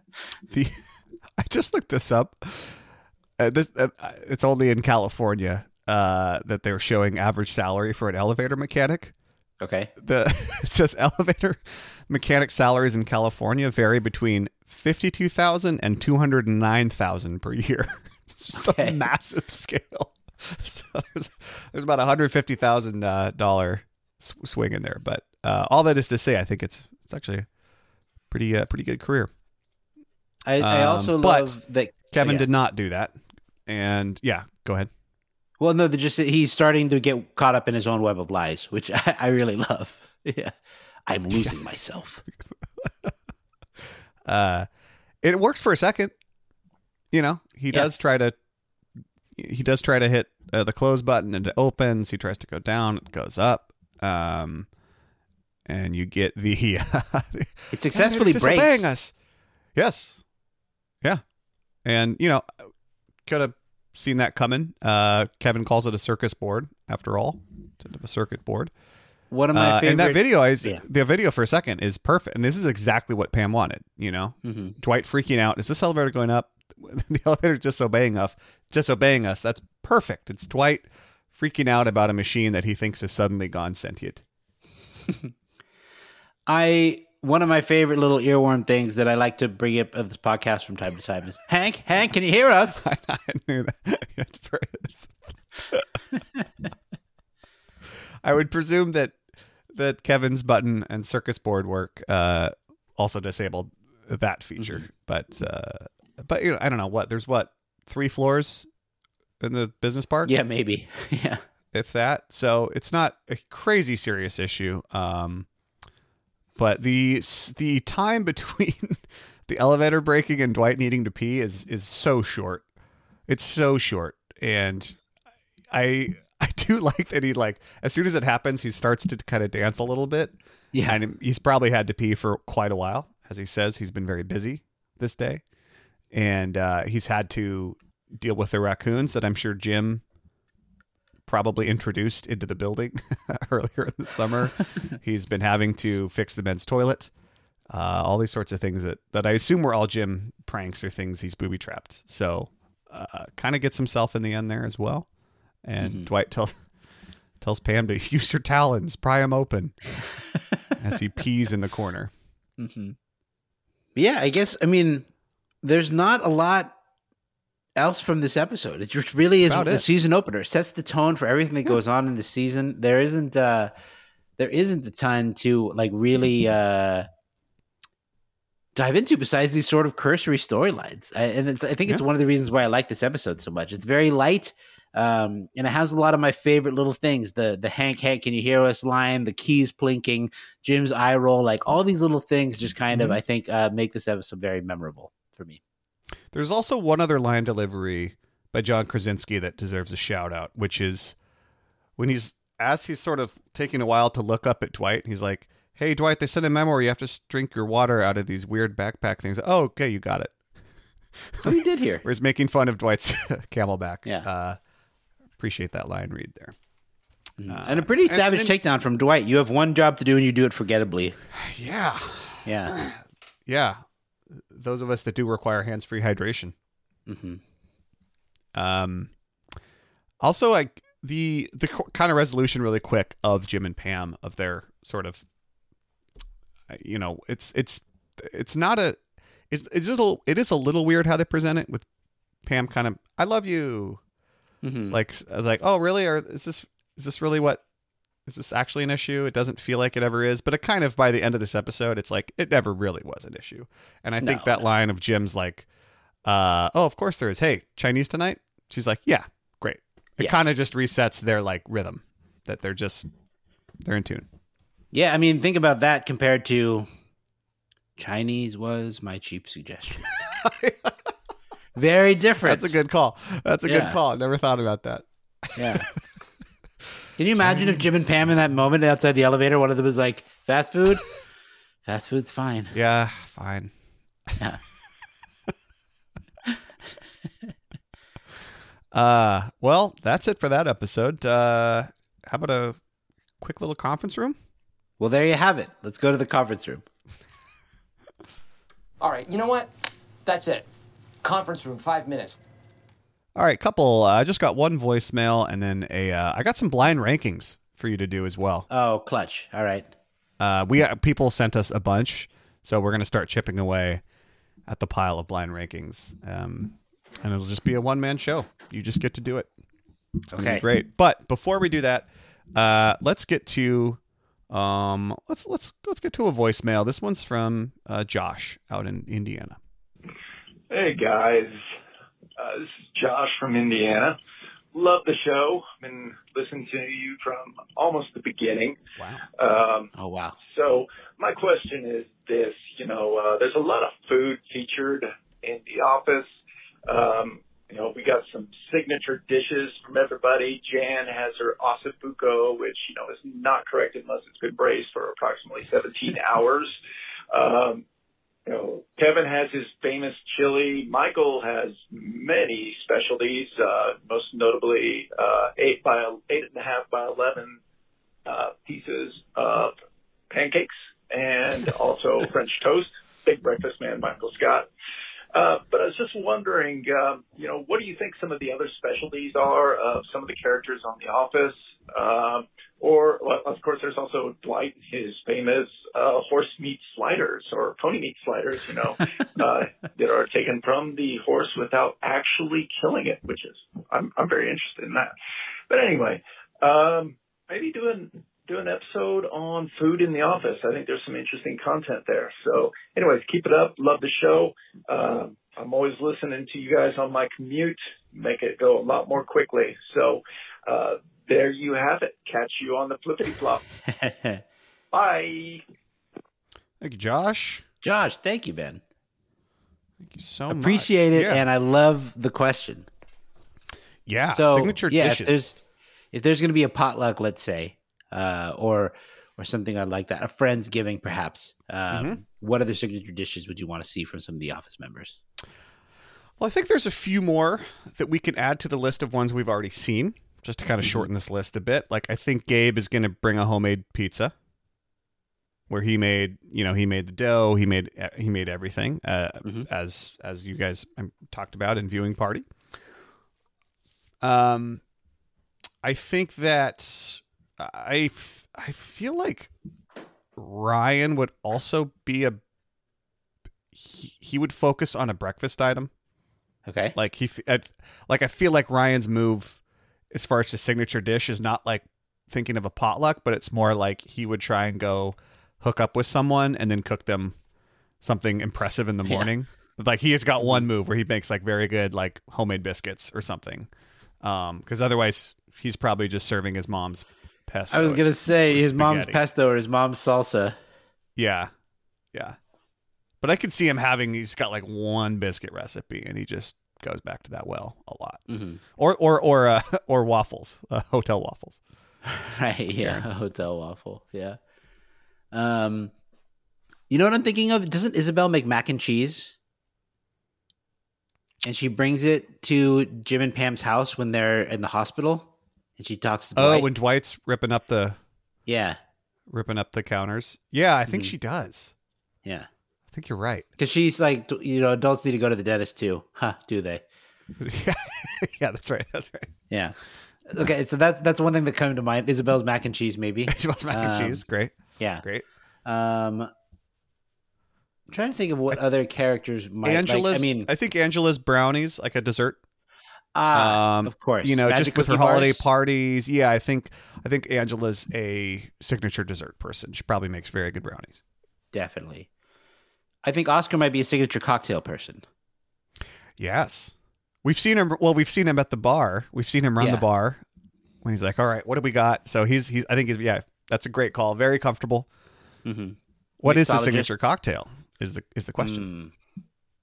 The I just looked this up. Uh, this uh, it's only in California uh, that they're showing average salary for an elevator mechanic. Okay. The it says elevator mechanic salaries in California vary between fifty-two thousand and two hundred nine thousand per year. It's just Okay. a massive scale. So there's, there's about a hundred fifty thousand uh, dollar sw- swing in there, but uh, all that is to say, I think it's it's actually a pretty uh, pretty good career. I, I Um, also but love that Kevin oh, yeah. did not do that, and yeah, go ahead. Well, no, they're just he's starting to get caught up in his own web of lies, which I, I really love. Yeah, I'm losing myself. Uh, it works for a second. You know, he Yeah. does try to he does try to hit uh, the close button and it opens. He tries to go down, it goes up. Um, and you get the it successfully breaks. Disobeying us. Yes. Yeah. And, you know, could have seen that coming. Uh, Kevin calls it a circus board, after all. Instead of a circuit board. One of my uh, favorite. And that video, is, yeah. the video for a second is perfect. And this is exactly what Pam wanted, you know? Mm-hmm. Dwight freaking out. Is this elevator going up? The elevator's disobeying us. Disobeying us. That's perfect. It's Dwight freaking out about a machine that he thinks has suddenly gone sentient. I one of my favorite little earworm things that I like to bring up of this podcast from time to time is Hank. Hank, can you hear us? I, I knew that. It's I would presume that that Kevin's button and circus board work uh, also disabled that feature, mm-hmm. but uh, but you know, I don't know what there's what three floors in the business park. Yeah, maybe. Yeah, if that. So it's not a crazy serious issue. Um, but the the time between the elevator breaking and Dwight needing to pee is is so short. It's so short, and I I do like that he like as soon as it happens, he starts to kind of dance a little bit. Yeah, and he's probably had to pee for quite a while, as he says. He's been very busy this day, and uh, he's had to deal with the raccoons that I'm sure Jim probably introduced into the building earlier in the summer. He's been having to fix the men's toilet, uh, all these sorts of things that, that I assume were all Jim pranks or things he's booby trapped. So uh, kind of gets himself in the end there as well. And mm-hmm. Dwight tells tells Pam to use your talons, pry them open as he pees in the corner. Mm-hmm. Yeah, I guess, I mean, there's not a lot else from this episode. It just really is the season opener. It sets the tone for everything that yeah. goes on in the season. There isn't uh there isn't a ton to like really uh dive into besides these sort of cursory storylines. And it's, I think it's yeah. one of the reasons why I like this episode so much. It's very light, um, and it has a lot of my favorite little things. The the Hank, Hank, can you hear us line, the keys plinking, Jim's eye roll, like all these little things just kind mm-hmm. of, I think, uh, make this episode very memorable for me. There's also one other line delivery by John Krasinski that deserves a shout out, which is when he's, as he's sort of taking a while to look up at Dwight, he's like, hey, Dwight, they sent a memo where you have to drink your water out of these weird backpack things. Oh, okay, you got it. Oh, you did here. Where he's making fun of Dwight's Camelback. Yeah. Uh, appreciate that line read there. Uh, and a pretty savage and, and, takedown from Dwight. You have one job to do and you do it forgettably. Yeah. Yeah. Yeah. Those of us that do require hands-free hydration. Mm-hmm. Um, also, like the the kind of resolution, really quick, of Jim and Pam, of their sort of, you know, it's it's it's not a it's it's just a, it is a little weird how they present it with Pam kind of I love you, mm-hmm. like I was like, oh really, or is this is this really what? Is this actually an issue? It doesn't feel like it ever is, but it kind of, by the end of this episode, it's like, it never really was an issue. And I think no, that no. line of Jim's like, uh, oh, of course there is. Hey, Chinese tonight? She's like, yeah, great. It yeah. kind of just resets their like rhythm that they're just, they're in tune. Yeah. I mean, think about that compared to Chinese was my cheap suggestion. Very different. That's a good call. That's a yeah. good call. I never thought about that. Yeah. Can you imagine if Jim and Pam in that moment outside the elevator, one of them was like, fast food? Fast food's fine. Yeah, fine. Yeah. uh, well, that's it for that episode. Uh, how about a quick little conference room? Well, there you have it. Let's go to the conference room. All right, you know what? That's it. Conference room, five minutes. All right, couple. I uh, just got one voicemail, and then a. Uh, I got some blind rankings for you to do as well. Oh, clutch! All right. Uh, we uh, people sent us a bunch, so we're gonna start chipping away at the pile of blind rankings, um, and it'll just be a one man show. You just get to do it. It's gonna okay, be great. But before we do that, uh, let's get to um, let's let's let's get to a voicemail. This one's from uh, Josh out in Indiana. Hey guys. Uh, this is Josh from Indiana. Love the show. Been listening to you from almost the beginning. Wow. Um, oh, wow. So my question is this, you know, uh, there's a lot of food featured in The Office. Um, you know, we got some signature dishes from everybody. Jan has her ossibuco, which, you know, is not correct unless it's been braised for approximately seventeen hours. Um, you know, Kevin has his famous chili. Michael has many specialties, uh, most notably uh, eight by eight and a half by eleven uh, pieces of pancakes and also French toast. Big breakfast man, Michael Scott. Uh, but I was just wondering, um, you know, what do you think some of the other specialties are of some of the characters on The Office? Um, or, well, of course, there's also Dwight, his famous uh, horse meat sliders or pony meat sliders, you know, uh, that are taken from the horse without actually killing it, which is, I'm, I'm very interested in that. But anyway, um, maybe doing do an episode on food in the office. I think there's some interesting content there. So anyways, keep it up. Love the show. Uh, I'm always listening to you guys on my commute, make it go a lot more quickly. So uh, there you have it. Catch you on the flippity flop. Bye. Thank you, Josh. Josh, thank you, Ben. Thank you so Appreciate much. Appreciate it, Yeah. and I love the question. Yeah, so, signature yeah, dishes. If there's, if there's going to be a potluck, let's say, uh, or or something like that, a Friendsgiving perhaps, um, Mm-hmm. what other signature dishes would you want to see from some of the Office members? Well, I think there's a few more that we can add to the list of ones we've already seen, just to kind of Mhm. shorten this list a bit. Like, I think Gabe is going to bring a homemade pizza, where he made, you know, he made the dough, he made he made everything, uh, Mhm. as as you guys um, talked about in viewing party. Um, I think that I f- I feel like Ryan would also be a he, he would focus on a breakfast item. Okay. Like he, at, like I feel like Ryan's move, as far as his signature dish, is not like thinking of a potluck, but it's more like he would try and go hook up with someone and then cook them something impressive in the Yeah. morning. Like he has got one move where he makes like very good like homemade biscuits or something. Um, because otherwise he's probably just serving his mom's pesto. I was going to say with his mom's spaghetti. pesto or his mom's salsa. Yeah, yeah. But I could see him having, he's got like one biscuit recipe and he just goes back to that well a lot. Mm-hmm. Or or or uh, or waffles, uh, hotel waffles. Right, yeah, a hotel waffle, yeah. Um, you know what I'm thinking of? Doesn't Isabel make mac and cheese? And she brings it to Jim and Pam's house when they're in the hospital, and she talks to Dwight. Oh, when Dwight's ripping up the yeah, ripping up the counters. Yeah, I think Mhm. she does. yeah, I think you're right. because she's like, you know, adults need to go to the dentist too, huh? Do they? yeah, yeah, that's right. That's right. Yeah. Okay, so that's that's one thing that came to mind. Isabel's mac and cheese, maybe. Isabel's mac and Um, cheese, great, Yeah. great. Um, I'm trying to think of what other characters might. Angela's. like, I mean, I think Angela's brownies, like a dessert. ah, um, of course, You know, Magic just with her cookie holiday bars. parties. Yeah, I think I think Angela's a signature dessert person. She probably makes very good brownies. Definitely. I think Oscar might be a signature cocktail person. Yes. We've seen him. Well, we've seen him at the bar. We've seen him run Yeah. the bar when he's like, "All right, what do we got?" So he's he's. I think he's yeah. That's a great call. Very comfortable. Mm-hmm. What is his Mixologist. signature cocktail? Is the is the question. Mm,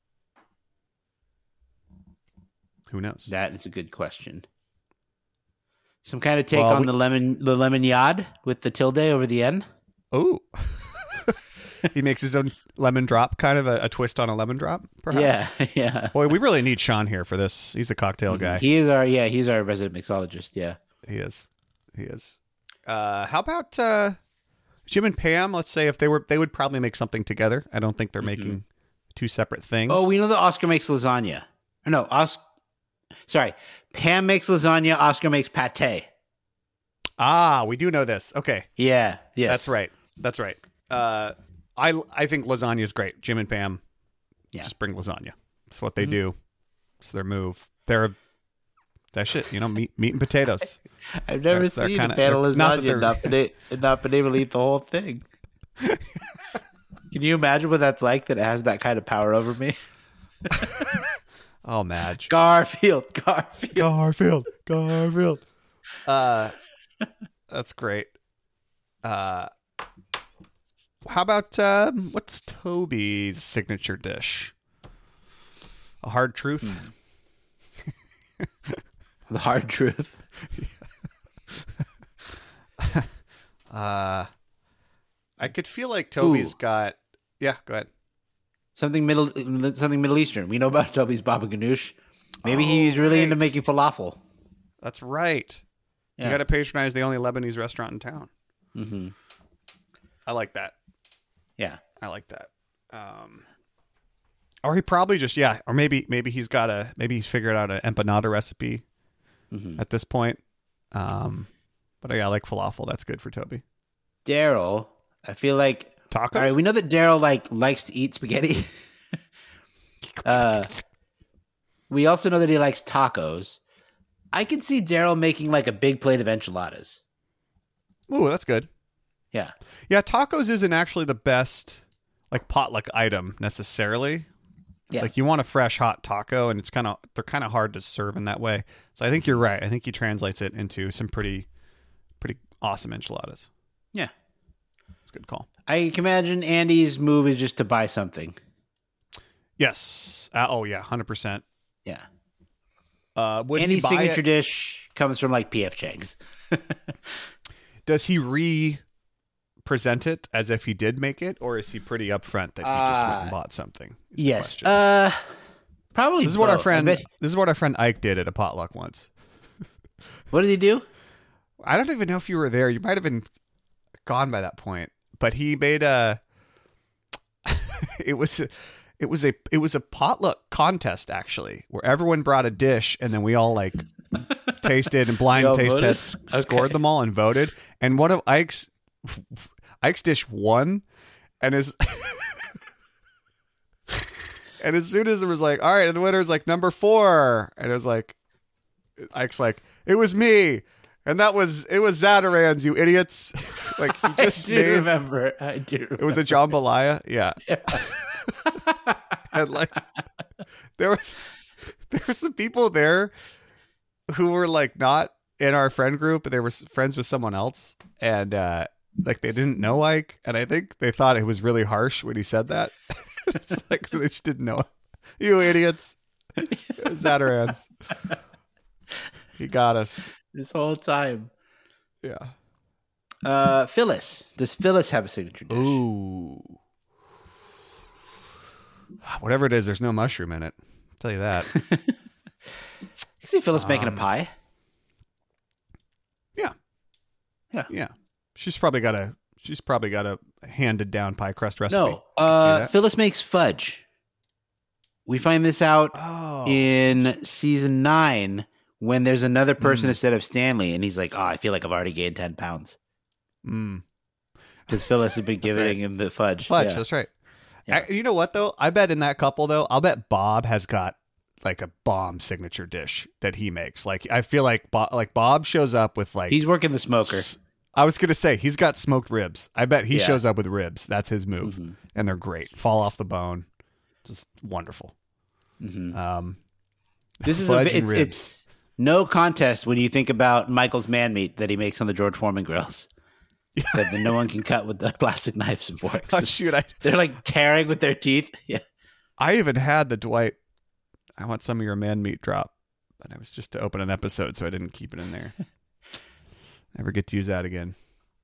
Who knows? that is a good question. Some kind of take Well, on we- the lemon, the lemon yard with the tilde over the N. Oh, he makes his own lemon drop, kind of a, a twist on a lemon drop. Perhaps. Yeah, yeah. Boy, we really need Sean here for this. He's the cocktail guy. He is our yeah. He's our resident mixologist. Yeah. He is. He is. Uh, how about uh, Jim and Pam? Let's say if they were, they would probably make something together. I don't think they're making two separate things. Oh, we know that Oscar makes lasagna. Or no, Oscar. Sorry, Pam makes lasagna. Oscar makes pate. ah, we do know this. Okay, Yeah. Yes. that's right. That's right. Uh, I I think lasagna is great. Jim and Pam, Yeah. just bring lasagna. It's what they Mhm. do. It's their move. They're that shit. You know, meat meat and potatoes. I've never They're- they're seen kinda- a pan of they're- not that lasagna they're- and not been, a- and not been able to eat the whole thing. Can you imagine what that's like? That it has that kind of power over me. Oh, Madge. Garfield, Garfield. Garfield, Garfield. Uh, that's great. Uh, how about um, what's Toby's signature dish? A hard truth. The hard truth. uh, I could feel like Toby's Ooh. got. Yeah, go ahead. Something middle, something Middle Eastern. We know about Toby's baba ganoush. Maybe oh, he's really right. into making falafel. That's right. Yeah. You got to patronize the only Lebanese restaurant in town. Mm-hmm. I like that. Yeah, I like that. Um, or he probably just yeah, or maybe maybe he's got a maybe he's figured out an empanada recipe mm-hmm. at this point. Um, but yeah, I like falafel. That's good for Toby. Daryl, I feel like tacos. All right, we know that Daryl like likes to eat spaghetti. uh, we also know that he likes tacos. I could see Daryl making like a big plate of enchiladas. Ooh, that's good. Yeah. Yeah, tacos isn't actually the best like potluck item necessarily. Yeah. Like you want a fresh hot taco and it's kind of they're kind of hard to serve in that way. So I think you're right. I think he translates it into some pretty pretty awesome enchiladas. Yeah. It's a good call. I can imagine Andy's move is just to buy something. Yes. Uh, oh yeah, one hundred percent. Yeah. Uh, would Andy's he buy signature it? dish comes from like P F Chang's. Does he re-present it as if he did make it, or is he pretty upfront that he just went and bought something? is the Yes. question. Uh, probably. This is what our both. friend. I bet- This is what our friend Ike did at a potluck once. What did he do? I don't even know if you were there. You might have been gone by that point. But he made a. it was. A, It was a it was a potluck contest actually, where everyone brought a dish and then we all like tasted and blind all taste voted? tests, Okay. scored them all and voted. And one of Ike's Ike's dish won, and his and as soon as it was like, all right, and the winner's like number four, and it was like Ike's like, it was me. And that was it was Zatarans, you idiots. Like he just I do made, remember. I do. Remember. It was a jambalaya, yeah. Yeah. And like there was there were some people there who were like not in our friend group, but they were s- friends with someone else, and uh like they didn't know Ike, and I think they thought it was really harsh when he said that. It's like they just didn't know. You idiots. Zatarans. He got us. This whole time. Yeah. Uh, Phyllis. Does Phyllis have a signature dish? Ooh. Whatever it is, there's no mushroom in it. I'll tell you that. You see Phyllis making a Um, pie? Yeah. Yeah. Yeah. She's probably got a she's probably got a handed down pie crust recipe. No. I can see Uh, that. Phyllis makes fudge. We find this out Oh. in season nine when there's another person Mm. instead of Stanley, and he's like, "Oh, I feel like I've already gained ten pounds." Mm. Because Phyllis has been giving right. him the fudge. Fudge, Yeah. that's right. Yeah. I- you know what though? I bet in that couple though, I'll bet Bob has got like a bomb signature dish that he makes. Like I feel like Bob, like Bob shows up with like He's working the smoker. s- I was gonna say he's got smoked ribs. I bet he Yeah. shows up with ribs. That's his move, Mhm. and they're great. Fall off the bone, just wonderful. Mhm. Um, This is a, fudge and it's, ribs. it's no contest when you think about Michael's man meat that he makes on the George Foreman grills. That no one can cut with the plastic knives and forks. Oh shoot! I They're like tearing with their teeth. Yeah. I even had the Dwight. I want some of your man meat drop, but I was just to open an episode, so I didn't keep it in there. Never get to use that again.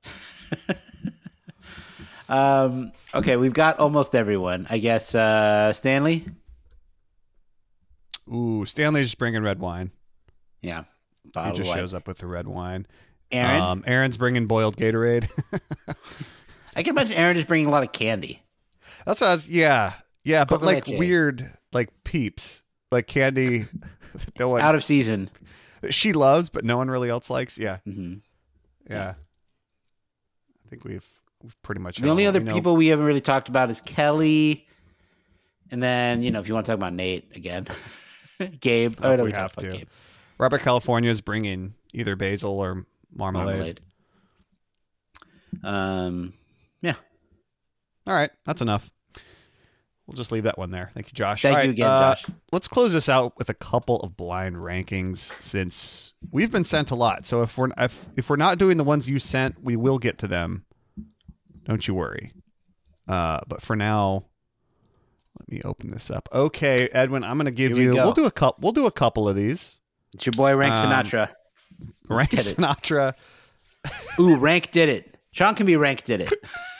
Um, okay, we've got almost everyone. I guess uh, Stanley. Ooh, Stanley's just bringing red wine. Yeah. He Bottle just of wine. shows up with the red wine. Aaron. Um, Aaron's bringing boiled Gatorade. I can imagine Aaron is bringing a lot of candy. That's what I was. Yeah, yeah, but Coco like leche. weird, like Peeps, like candy. No one Out of season. she loves, but no one really else likes. Yeah, hmm yeah. I think we've we've pretty much. The hit only on other what we know. people we haven't really talked about is Kelly. And then, you know, if you want to talk about Nate again, Gabe. Oh, Oh, if no, we we have talked about to. Gabe. Robert California is bringing either basil or marmalade. Marmalade. Um, yeah. All right, that's enough. We'll just leave that one there. Thank you, Josh. Thank All you right, again, uh, Josh. Let's close this out with a couple of blind rankings since we've been sent a lot. So if we're if, if we're not doing the ones you sent, we will get to them. Don't you worry. Uh, but for now, let me open this up. Okay, Edwin, I'm going to give Here we you. go. We'll do a couple. We'll do a couple of these. It's your boy Rank Um, Sinatra. Rank get it. Sinatra. Ooh, Rank did it. Sean can be Rank did it.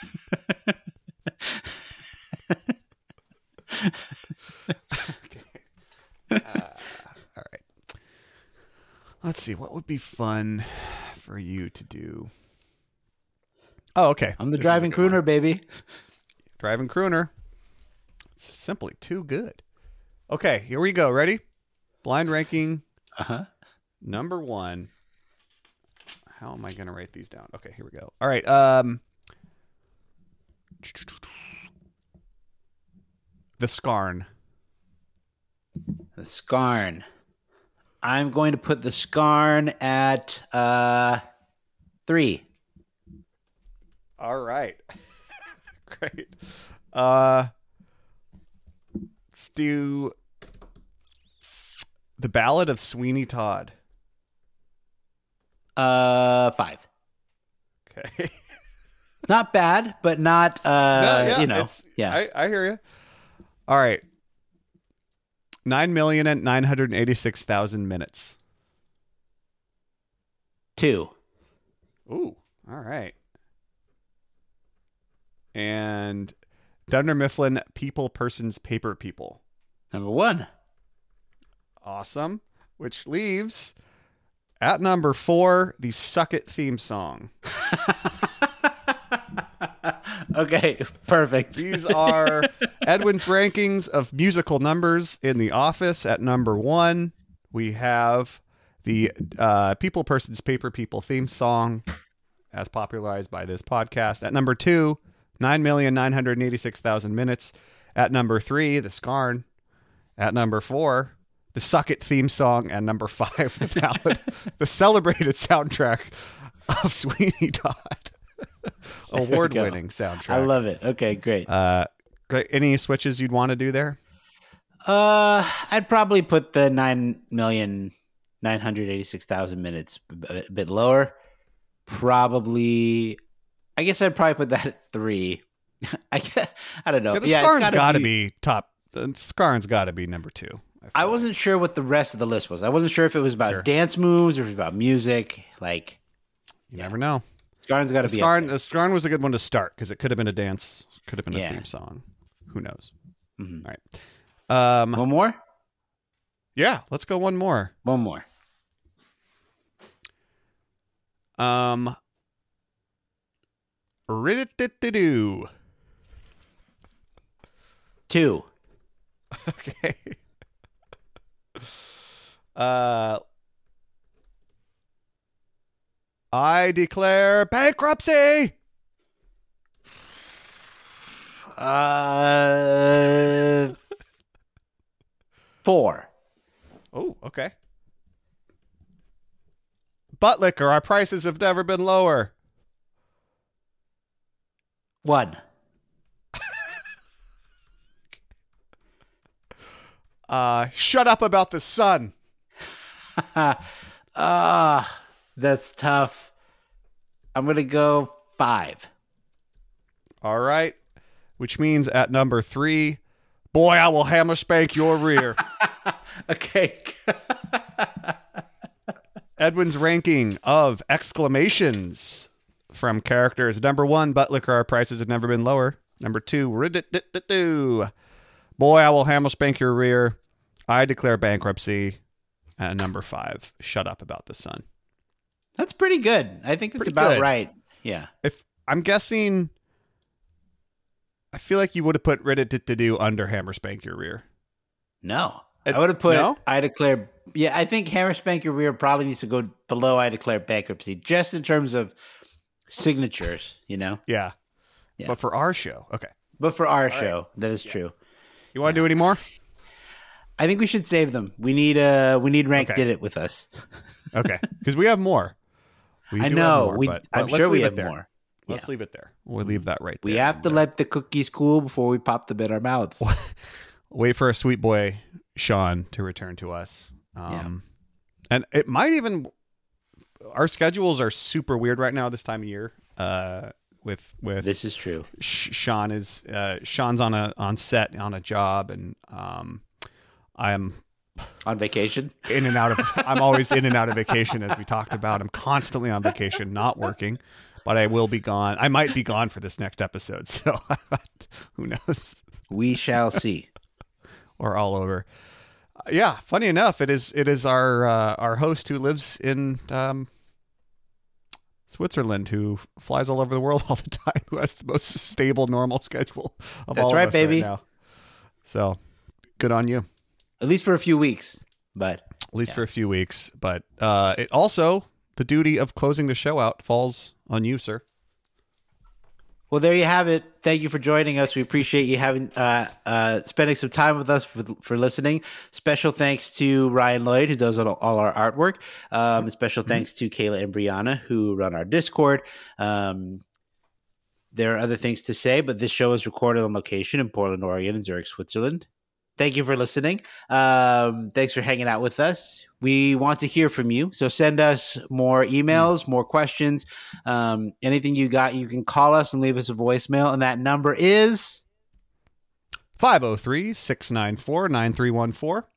Uh, all right. Let's see. What would be fun for you to do? Oh, okay. I'm the This is a driving good one. crooner, baby. Driving crooner. It's simply too good. Okay, here we go. Ready? Blind ranking Uh-huh. number one. How am I going to write these down? Okay, here we go. All right. Um, the Scarn. The Scarn. I'm going to put the Scarn at uh three. All right. Great. Uh, let's do the Ballad of Sweeney Todd. Uh, five. Okay. Not bad, but not uh, No, yeah, you know, it's- yeah. I, I hear you. All right. Nine million and nine hundred eighty-six thousand minutes. Two. Ooh. All right. And Dunder Mifflin, People, Persons, Paper, People. Number one. Awesome. Which leaves at number four the Suck It theme song. Okay, perfect. These are Edwin's rankings of musical numbers in The Office. At number one, we have the uh, People, Persons, Paper, People theme song as popularized by this podcast. At number two, nine million nine hundred eighty-six thousand minutes. At number three, the Scarn. At number four, the Suck It theme song. And number five, the ballad, the celebrated soundtrack of Sweeney Todd. Award-winning soundtrack. I love it. Okay, great. Uh, great. Any switches you'd want to do there? Uh, I'd probably put the nine million nine hundred eighty-six thousand minutes a a bit lower. Probably, I guess I'd probably put that at three. I guess, I don't know. Yeah, the yeah, Scarn's got to be top. The Scarn's got to be number two. I wasn't sure what the rest of the list was. I wasn't sure if it was about Sure. dance moves or if it was about music. Like, You never know. Scarn's got The to be. up Scarn, there. the Scarn was a good one to start because it could have been a dance, could have been a Yeah. theme song. Who knows? Mhm. All right. Um, One more. yeah, let's go one more. One more. Um, Rid-it-it-it-do. Two. Okay. Uh, I declare bankruptcy. Uh, four. Oh, okay. Butt liquor. Our prices have never been lower. One. Uh, shut up about the sun. Ah, that's tough. I'm gonna go five. All right. Which means at number three, boy, I will hammer spank your rear. Okay. Edwin's ranking of exclamations from characters. Number one, butt liquor. Our prices have never been lower. Number two, rid-it-it-it-do. Boy, I will hammer spank your rear. I declare bankruptcy. And number five, shut up about the sun. That's pretty good. I think that's Pretty about good. right. Yeah. If I'm guessing, I feel like you would have put rid-it-it-do under hammer spank your rear. No. It- I would have put no? I declare yeah, I think Hammer Spank Your Rear probably needs to go below I declare bankruptcy, just in terms of signatures, you know? Yeah. Yeah. But for our show, okay. But for our show, that is true. You want to do any more? I think we should save them. We need uh we need Rank Okay. Did It with us. Okay, because we have more. We I do know. have more, we but, I'm but let's sure we leave have it there. more. Let's Yeah. leave it there. We'll leave that right there. We have to And, uh, let the cookies cool before we pop them in our mouths. wait for a sweet boy Sean to return to us. Um, and it might even. Our schedules are super weird right now this time of year. Uh, with with This is true. Sh- Sean is uh, Sean's on a on set on a job, and um, I am On vacation? In and out of, I'm always in and out of vacation, as we talked about. I'm constantly on vacation, not working, but I will be gone. I might be gone for this next episode, so who knows? We shall see. Or all over. Uh, yeah, funny enough, it is it is our uh, our host who lives in um, Switzerland, who flies all over the world all the time, who has the most stable, normal schedule of That's all right, of us baby. right now. So, good on you. At least for a few weeks, but At least yeah. for a few weeks. But uh, it also, the duty of closing the show out falls on you, sir. Well, there you have it. Thank you for joining us. We appreciate you having uh, uh, spending some time with us for, for listening. Special thanks to Ryan Lloyd, who does all, all our artwork. Um, special thanks to Kayla and Brianna, who run our Discord. Um, there are other things to say, but this show is recorded on location in Portland, Oregon, and Zurich, Switzerland. Thank you for listening. Um, thanks for hanging out with us. We want to hear from you. So send us more emails, more questions. Um, anything you got, you can call us and leave us a voicemail. And that number is five oh three, six nine four, nine three one four.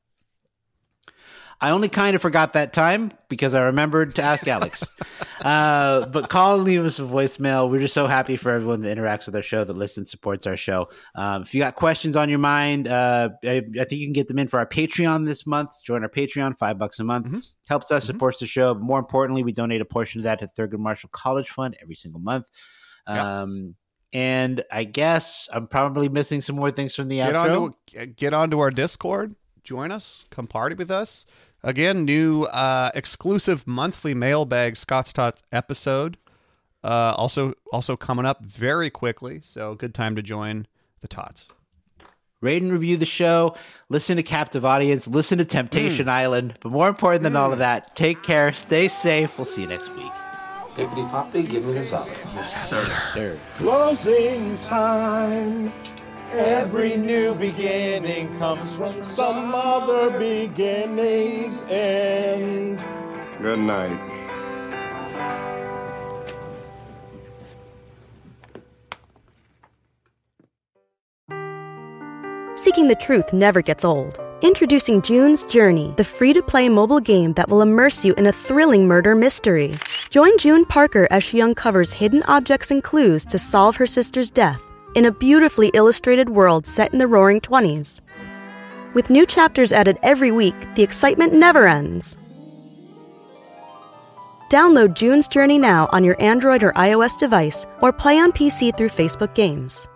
I only kind of forgot that time because I remembered to ask Alex. uh, but call and leave us a voicemail. We're just so happy for everyone that interacts with our show, that listens, supports our show. Um, if you got questions on your mind, uh, I, I think you can get them in for our Patreon this month. Join our Patreon, five bucks a month. Mm-hmm. Helps us, mm-hmm. supports the show. But more importantly, we donate a portion of that to Thurgood Marshall College Fund every single month. Um, yep. And I guess I'm probably missing some more things from the get outro. Onto, get onto our Discord. Join us. Come party with us. Again, new uh, exclusive monthly mailbag Scott's Tots episode. Uh, also, also coming up very quickly. So good time to join the Tots. Rate and review the show. Listen to Captive Audience. Listen to Temptation mm. Island. But more important than mm. all of that, take care. Stay safe. We'll see you next week. Pippity Poppy, give me the solid. Yes, sir. Yes, sir. Closing time. Every new beginning comes from some other beginning's end. Good night. Seeking the truth never gets old. Introducing June's Journey, the free-to-play mobile game that will immerse you in a thrilling murder mystery. Join June Parker as she uncovers hidden objects and clues to solve her sister's death in a beautifully illustrated world set in the Roaring Twenties. With new chapters added every week, the excitement never ends. Download June's Journey now on your Android or iOS device, or play on P C through Facebook Games.